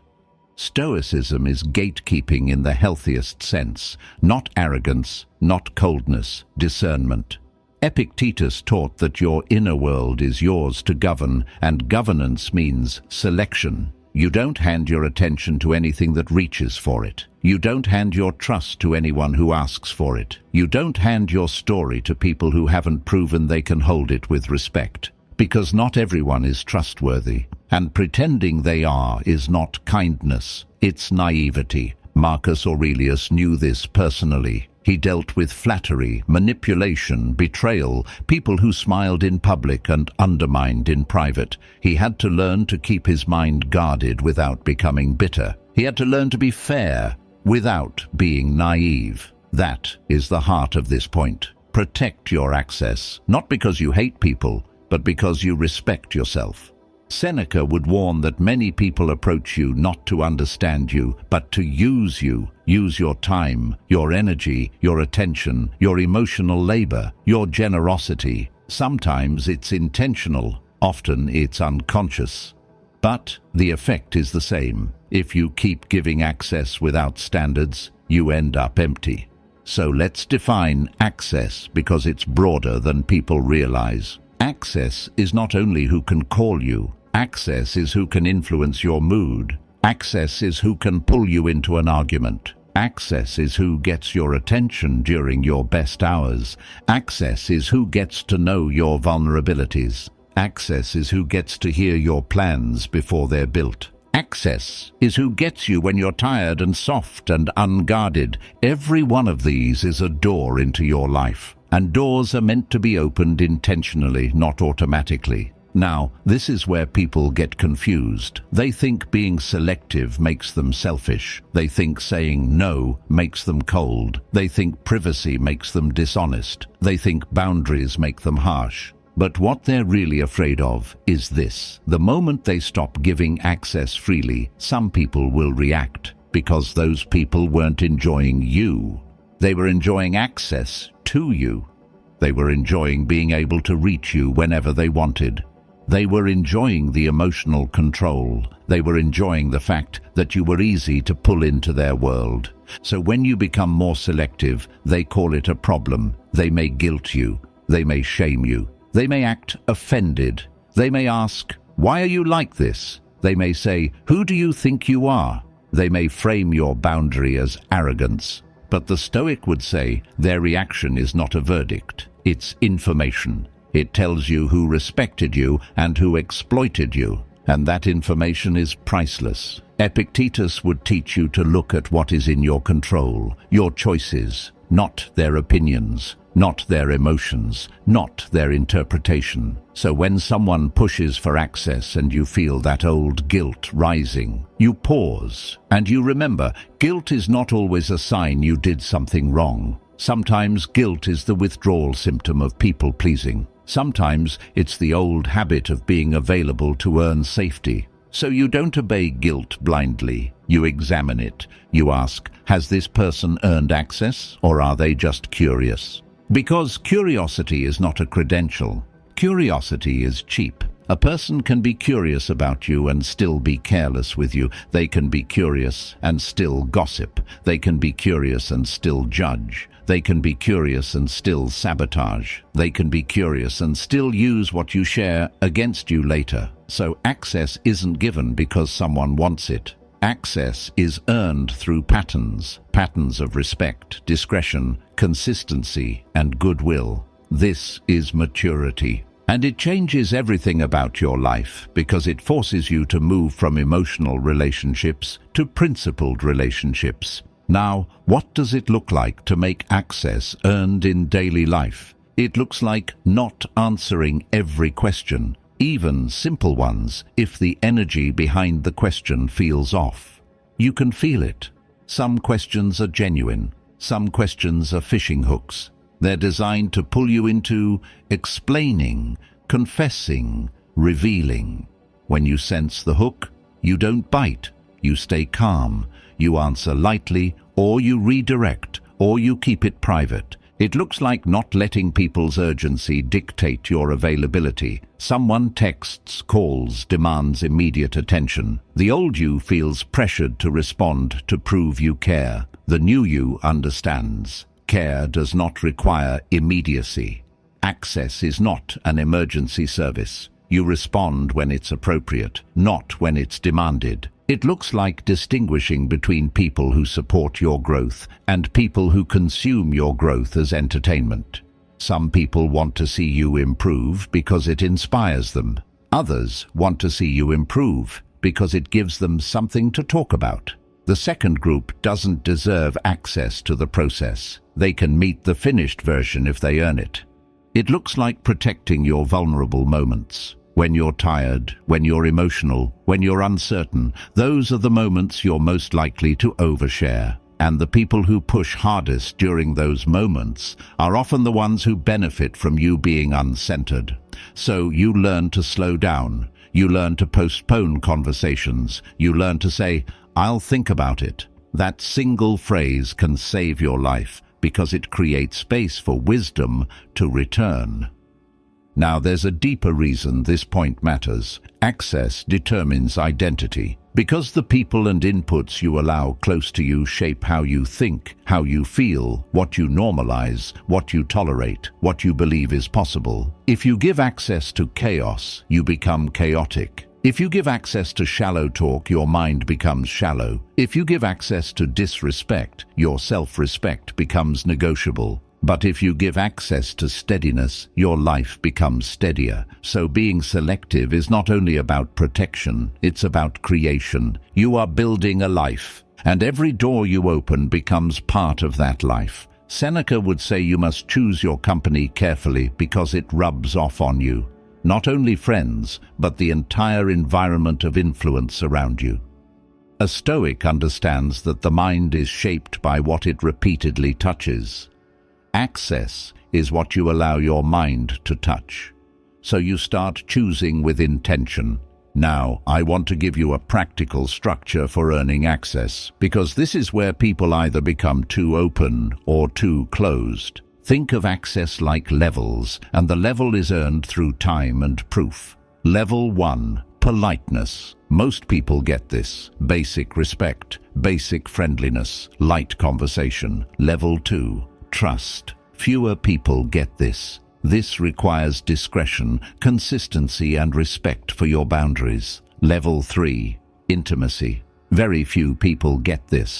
Stoicism is gatekeeping in the healthiest sense, not arrogance, not coldness, discernment. Epictetus taught that your inner world is yours to govern, and governance means selection. You don't hand your attention to anything that reaches for it. You don't hand your trust to anyone who asks for it. You don't hand your story to people who haven't proven they can hold it with respect. Because not everyone is trustworthy, and pretending they are is not kindness, it's naivety. Marcus Aurelius knew this personally. He dealt with flattery, manipulation, betrayal, people who smiled in public and undermined in private. He had to learn to keep his mind guarded without becoming bitter. He had to learn to be fair without being naive. That is the heart of this point. Protect your access, not because you hate people, but because you respect yourself. Seneca would warn that many people approach you not to understand you, but to use you. Use your time, your energy, your attention, your emotional labor, your generosity. Sometimes it's intentional, often it's unconscious. But the effect is the same. If you keep giving access without standards, you end up empty. So let's define access because it's broader than people realize. Access is not only who can call you. Access is who can influence your mood. Access is who can pull you into an argument. Access is who gets your attention during your best hours. Access is who gets to know your vulnerabilities. Access is who gets to hear your plans before they're built. Access is who gets you when you're tired and soft and unguarded. Every one of these is a door into your life. And doors are meant to be opened intentionally, not automatically. Now, this is where people get confused. They think being selective makes them selfish. They think saying no makes them cold. They think privacy makes them dishonest. They think boundaries make them harsh. But what they're really afraid of is this. The moment they stop giving access freely, some people will react because those people weren't enjoying you. They were enjoying access to you. They were enjoying being able to reach you whenever they wanted. They were enjoying the emotional control. They were enjoying the fact that you were easy to pull into their world. So when you become more selective, they call it a problem. They may guilt you. They may shame you. They may act offended. They may ask, "Why are you like this?" They may say, "Who do you think you are?" They may frame your boundary as arrogance. But the Stoic would say their reaction is not a verdict. It's information. It tells you who respected you and who exploited you. And that information is priceless. Epictetus would teach you to look at what is in your control, your choices, not their opinions, not their emotions, not their interpretation. So when someone pushes for access and you feel that old guilt rising, you pause and you remember, guilt is not always a sign you did something wrong. Sometimes guilt is the withdrawal symptom of people-pleasing. Sometimes it's the old habit of being available to earn safety. So you don't obey guilt blindly. You examine it. You ask, has this person earned access, or are they just curious? Because curiosity is not a credential. Curiosity is cheap. A person can be curious about you and still be careless with you. They can be curious and still gossip. They can be curious and still judge. They can be curious and still sabotage. They can be curious and still use what you share against you later. So access isn't given because someone wants it. Access is earned through patterns, patterns of respect, discretion, consistency, and goodwill. This is maturity. And it changes everything about your life because it forces you to move from emotional relationships to principled relationships. Now, what does it look like to make access earned in daily life? It looks like not answering every question, even simple ones, if the energy behind the question feels off. You can feel it. Some questions are genuine. Some questions are fishing hooks. They're designed to pull you into explaining, confessing, revealing. When you sense the hook, you don't bite. You stay calm. You answer lightly, or you redirect, or you keep it private. It looks like not letting people's urgency dictate your availability. Someone texts, calls, demands immediate attention. The old you feels pressured to respond to prove you care. The new you understands. Care does not require immediacy. Access is not an emergency service. You respond when it's appropriate, not when it's demanded. It looks like distinguishing between people who support your growth and people who consume your growth as entertainment. Some people want to see you improve because it inspires them. Others want to see you improve because it gives them something to talk about. The second group doesn't deserve access to the process. They can meet the finished version if they earn it. It looks like protecting your vulnerable moments. When you're tired, when you're emotional, when you're uncertain, those are the moments you're most likely to overshare. And the people who push hardest during those moments are often the ones who benefit from you being uncentered. So you learn to slow down. You learn to postpone conversations. You learn to say, I'll think about it. That single phrase can save your life because it creates space for wisdom to return. Now, there's a deeper reason this point matters. Access determines identity. Because the people and inputs you allow close to you shape how you think, how you feel, what you normalize, what you tolerate, what you believe is possible. If you give access to chaos, you become chaotic. If you give access to shallow talk, your mind becomes shallow. If you give access to disrespect, your self-respect becomes negotiable. But if you give access to steadiness, your life becomes steadier. So being selective is not only about protection, it's about creation. You are building a life, and every door you open becomes part of that life. Seneca would say you must choose your company carefully because it rubs off on you. Not only friends, but the entire environment of influence around you. A Stoic understands that the mind is shaped by what it repeatedly touches. Access is what you allow your mind to touch. So you start choosing with intention. Now, I want to give you a practical structure for earning access, because this is where people either become too open or too closed. Think of access like levels, and the level is earned through time and proof. Level one, politeness. Most people get this. Basic respect, basic friendliness, light conversation. Level two, trust. Fewer people get this. This requires discretion, consistency, and respect for your boundaries. Level three, intimacy. Very few people get this.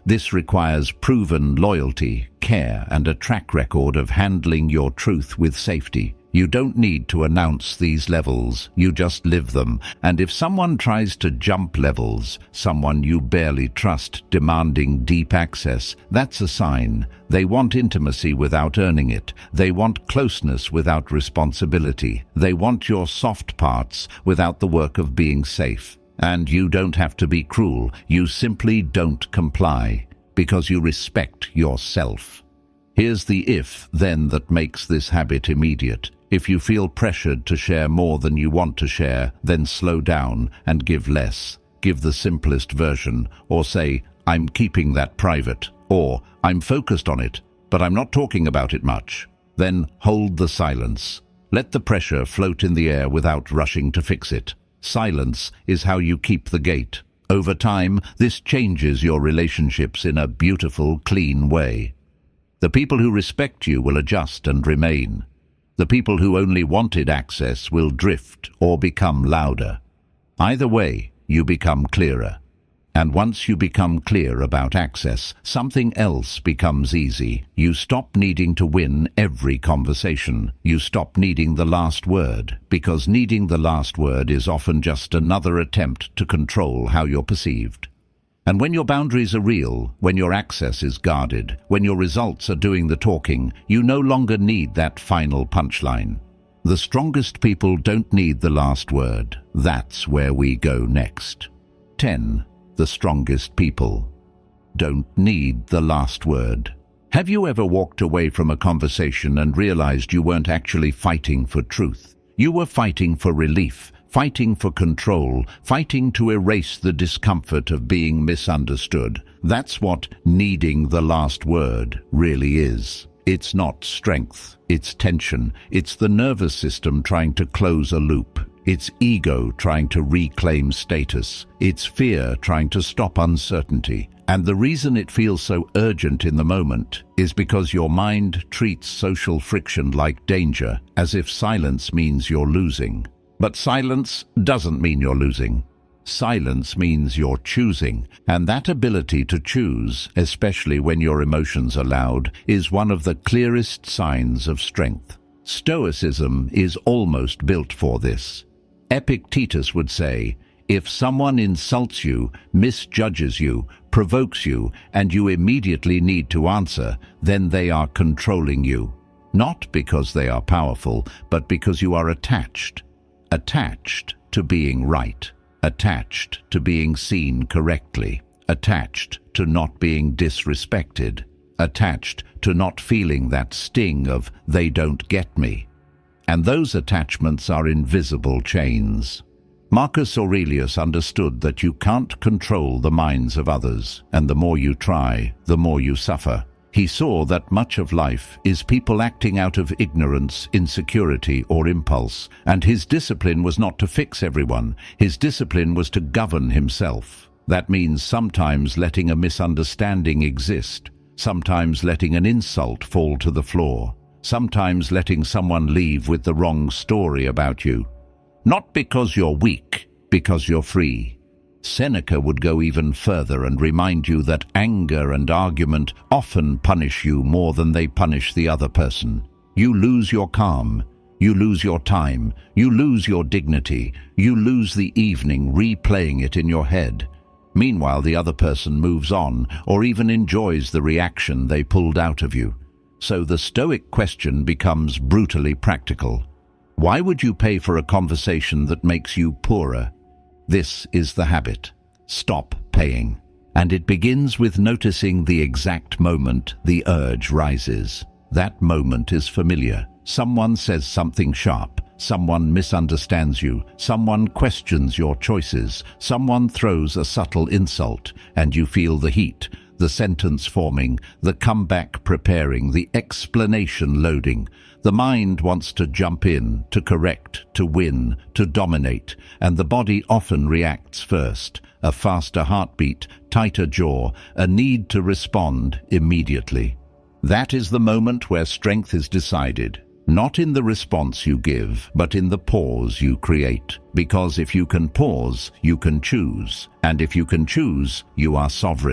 This requires proven loyalty, care, and a track record of handling your truth with safety. You don't need to announce these levels, you just live them. And if someone tries to jump levels, someone you barely trust demanding deep access, that's a sign. They want intimacy without earning it. They want closeness without responsibility. They want your soft parts without the work of being safe. And you don't have to be cruel, you simply don't comply, because you respect yourself. Here's the if, then, that makes this habit immediate. If you feel pressured to share more than you want to share, then slow down and give less. Give the simplest version, or say, I'm keeping that private, or I'm focused on it, but I'm not talking about it much. Then hold the silence. Let the pressure float in the air without rushing to fix it. Silence is how you keep the gate. Over time, this changes your relationships in a beautiful, clean way. The people who respect you will adjust and remain. The people who only wanted access will drift or become louder. Either way, you become clearer. And once you become clear about access, something else becomes easy. You stop needing to win every conversation. You stop needing the last word, because needing the last word is often just another attempt to control how you're perceived. And when your boundaries are real, when your access is guarded, when your results are doing the talking, you no longer need that final punchline. The strongest people don't need the last word. That's where we go next. ten. The strongest people don't need the last word. Have you ever walked away from a conversation and realized you weren't actually fighting for truth? You were fighting for relief, fighting for control, fighting to erase the discomfort of being misunderstood. That's what needing the last word really is. It's not strength, it's tension. It's the nervous system trying to close a loop. It's ego trying to reclaim status. It's fear trying to stop uncertainty. And the reason it feels so urgent in the moment is because your mind treats social friction like danger, as if silence means you're losing. But silence doesn't mean you're losing. Silence means you're choosing, and that ability to choose, especially when your emotions are loud, is one of the clearest signs of strength. Stoicism is almost built for this. Epictetus would say, if someone insults you, misjudges you, provokes you, and you immediately need to answer, then they are controlling you. Not because they are powerful, but because you are attached. Attached to being right. Attached to being seen correctly. Attached to not being disrespected. Attached to not feeling that sting of, they don't get me. And those attachments are invisible chains. Marcus Aurelius understood that you can't control the minds of others, and the more you try, the more you suffer. He saw that much of life is people acting out of ignorance, insecurity, or impulse, and his discipline was not to fix everyone. His discipline was to govern himself. That means sometimes letting a misunderstanding exist, sometimes letting an insult fall to the floor, sometimes letting someone leave with the wrong story about you. Not because you're weak, because you're free. Seneca would go even further and remind you that anger and argument often punish you more than they punish the other person. You lose your calm, you lose your time, you lose your dignity, you lose the evening replaying it in your head. Meanwhile, the other person moves on or even enjoys the reaction they pulled out of you. So the Stoic question becomes brutally practical. Why would you pay for a conversation that makes you poorer? This is the habit. Stop paying. And it begins with noticing the exact moment the urge rises. That moment is familiar. Someone says something sharp. Someone misunderstands you. Someone questions your choices. Someone throws a subtle insult, and you feel the heat, the sentence forming, the comeback preparing, the explanation loading. The mind wants to jump in, to correct, to win, to dominate, and the body often reacts first. A faster heartbeat, tighter jaw, a need to respond immediately. That is the moment where strength is decided. Not in the response you give, but in the pause you create. Because if you can pause, you can choose. And if you can choose, you are sovereign.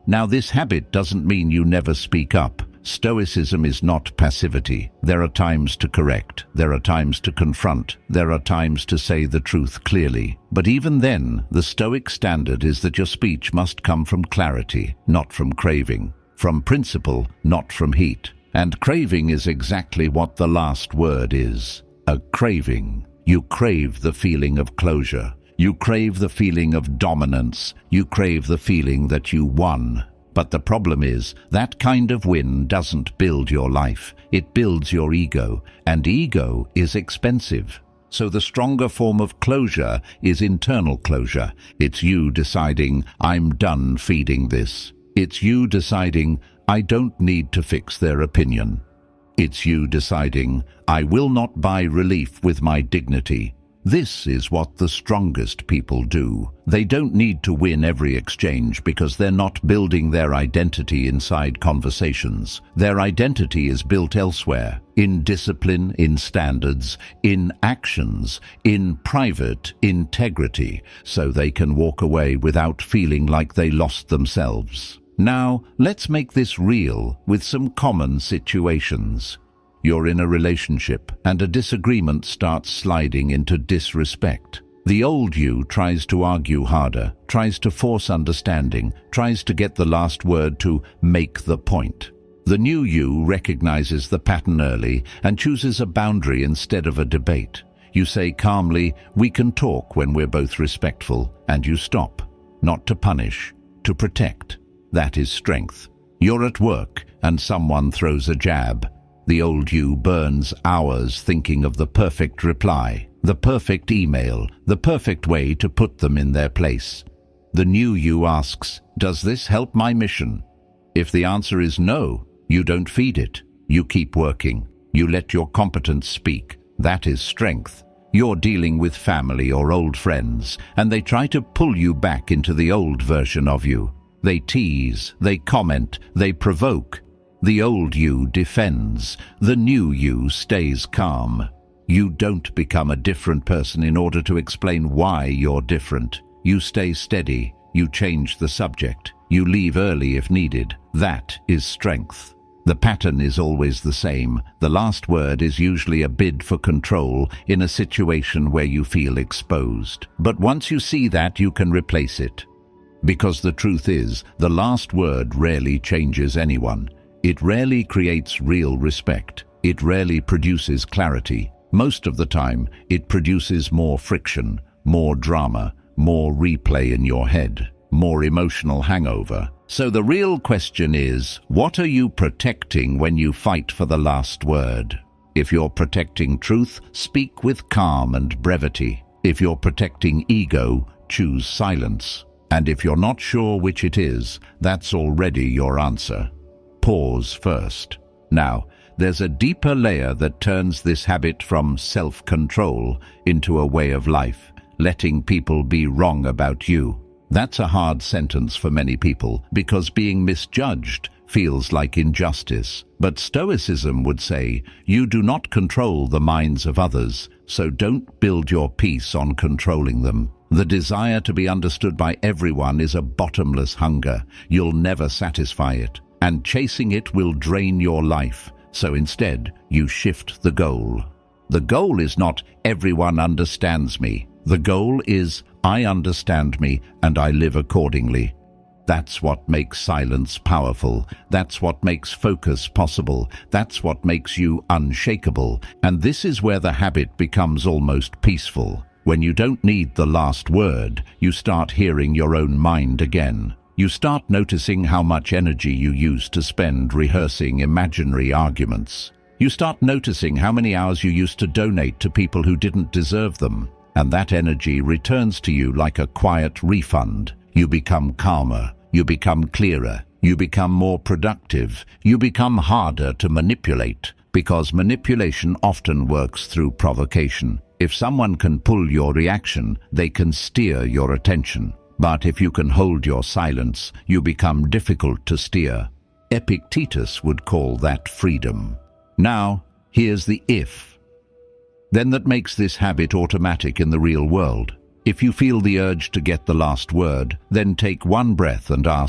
Now, this habit doesn't mean you never speak up. Stoicism is not passivity. There are times to correct. There are times to confront. There are times to say the truth clearly. But even then, the Stoic standard is that your speech must come from clarity, not from craving. From principle, not from heat. And craving is exactly what the last word is. A craving. You crave the feeling of closure. You crave the feeling of dominance. You crave the feeling that you won. But the problem is, that kind of win doesn't build your life. It builds your ego, and ego is expensive. So the stronger form of closure is internal closure. It's you deciding, I'm done feeding this. It's you deciding, I don't need to fix their opinion. It's you deciding, I will not buy relief with my dignity. This is what the strongest people do. They don't need to win every exchange because they're not building their identity inside conversations. Their identity is built elsewhere, in discipline, in standards, in actions, in private integrity, so they can walk away without feeling like they lost themselves. Now, let's make this real with some common situations. You're in a relationship, and a disagreement starts sliding into disrespect. The old you tries to argue harder, tries to force understanding, tries to get the last word to make the point. The new you recognizes the pattern early and chooses a boundary instead of a debate. You say calmly, we can talk when we're both respectful, and you stop. Not to punish, to protect. That is strength. You're at work, and someone throws a jab. The old you burns hours thinking of the perfect reply, the perfect email, the perfect way to put them in their place. The new you asks, does this help my mission? If the answer is no, you don't feed it. You keep working. You let your competence speak. That is strength. You're dealing with family or old friends, and they try to pull you back into the old version of you. They tease, they comment, they provoke. The old you defends, the new you stays calm. You don't become a different person in order to explain why you're different. You stay steady, you change the subject, you leave early if needed. That is strength. The pattern is always the same. The last word is usually a bid for control in a situation where you feel exposed. But once you see that, you can replace it. Because the truth is, the last word rarely changes anyone. It rarely creates real respect. It rarely produces clarity. Most of the time, it produces more friction, more drama, more replay in your head, more emotional hangover. So the real question is, what are you protecting when you fight for the last word? If you're protecting truth, speak with calm and brevity. If you're protecting ego, choose silence. And if you're not sure which it is, that's already your answer. Pause first. Now, there's a deeper layer that turns this habit from self-control into a way of life, letting people be wrong about you. That's a hard sentence for many people because being misjudged feels like injustice. But Stoicism would say, you do not control the minds of others, so don't build your peace on controlling them. The desire to be understood by everyone is a bottomless hunger. You'll never satisfy it. And chasing it will drain your life. So instead, you shift the goal. The goal is not everyone understands me. The goal is I understand me and I live accordingly. That's what makes silence powerful. That's what makes focus possible. That's what makes you unshakable. And this is where the habit becomes almost peaceful. When you don't need the last word, you start hearing your own mind again. You start noticing how much energy you used to spend rehearsing imaginary arguments. You start noticing how many hours you used to donate to people who didn't deserve them. And that energy returns to you like a quiet refund. You become calmer. You become clearer. You become more productive. You become harder to manipulate, because manipulation often works through provocation. If someone can pull your reaction, they can steer your attention. But if you can hold your silence, you become difficult to steer. Epictetus would call that freedom. Now, here's the if. Then that makes this habit automatic in the real world. If you feel the urge to get the last word, then take one breath and ask,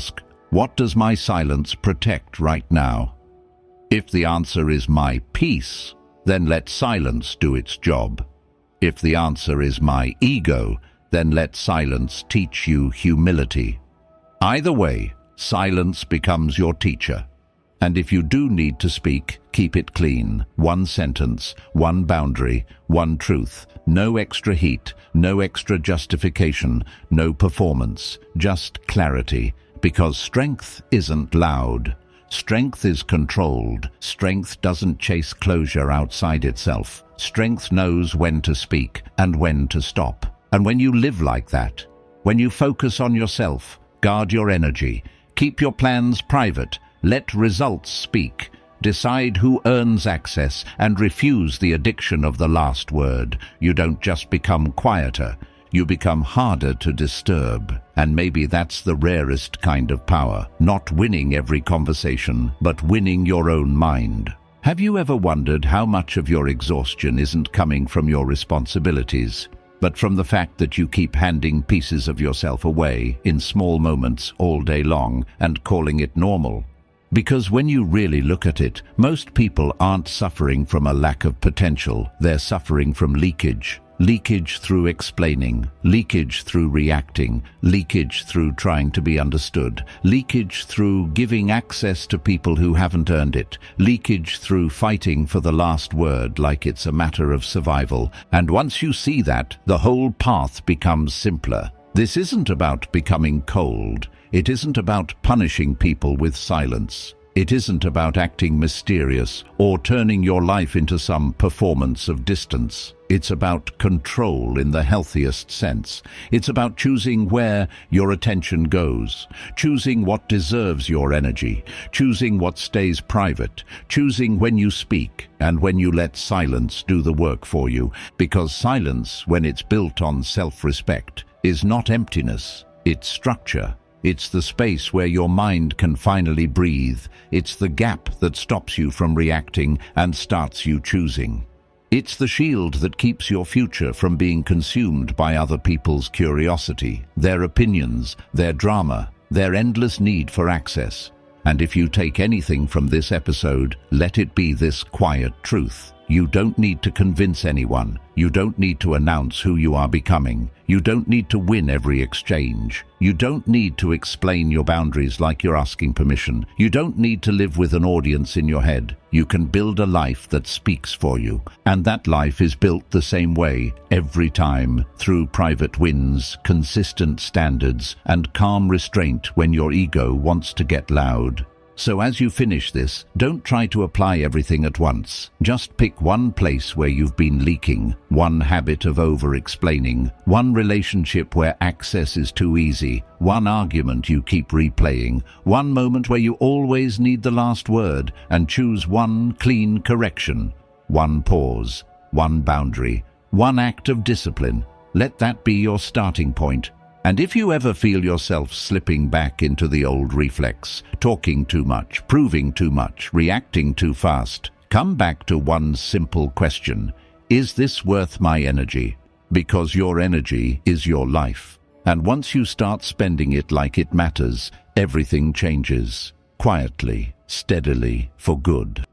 What does my silence protect right now? If the answer is my peace, then let silence do its job. If the answer is my ego, then let silence teach you humility. Either way, silence becomes your teacher. And if you do need to speak, keep it clean. One sentence, one boundary, one truth. No extra heat, no extra justification, no performance, just clarity. Because strength isn't loud. Strength is controlled. Strength doesn't chase closure outside itself. Strength knows when to speak and when to stop. And when you live like that, when you focus on yourself, guard your energy, keep your plans private, let results speak, decide who earns access, and refuse the addiction of the last word, you don't just become quieter, you become harder to disturb. And maybe that's the rarest kind of power, not winning every conversation, but winning your own mind. Have you ever wondered how much of your exhaustion isn't coming from your responsibilities, but from the fact that you keep handing pieces of yourself away in small moments all day long and calling it normal? Because when you really look at it, most people aren't suffering from a lack of potential, they're suffering from leakage. Leakage through explaining, leakage through reacting, leakage through trying to be understood, leakage through giving access to people who haven't earned it, leakage through fighting for the last word like it's a matter of survival. And once you see that, the whole path becomes simpler. This isn't about becoming cold. It isn't about punishing people with silence. It isn't about acting mysterious or turning your life into some performance of distance. It's about control in the healthiest sense. It's about choosing where your attention goes, choosing what deserves your energy, choosing what stays private, choosing when you speak and when you let silence do the work for you. Because silence, when it's built on self-respect, is not emptiness, it's structure. It's the space where your mind can finally breathe. It's the gap that stops you from reacting and starts you choosing. It's the shield that keeps your future from being consumed by other people's curiosity, their opinions, their drama, their endless need for access. And if you take anything from this episode, let it be this quiet truth. You don't need to convince anyone. You don't need to announce who you are becoming. You don't need to win every exchange. You don't need to explain your boundaries like you're asking permission. You don't need to live with an audience in your head. You can build a life that speaks for you. And that life is built the same way, every time, through private wins, consistent standards, and calm restraint when your ego wants to get loud. So as you finish this, don't try to apply everything at once. Just pick one place where you've been leaking, one habit of over-explaining, one relationship where access is too easy, one argument you keep replaying, one moment where you always need the last word, and choose one clean correction, one pause, one boundary, one act of discipline. Let that be your starting point. And if you ever feel yourself slipping back into the old reflex, talking too much, proving too much, reacting too fast, come back to one simple question. Is this worth my energy? Because your energy is your life. And once you start spending it like it matters, everything changes. Quietly, steadily, for good.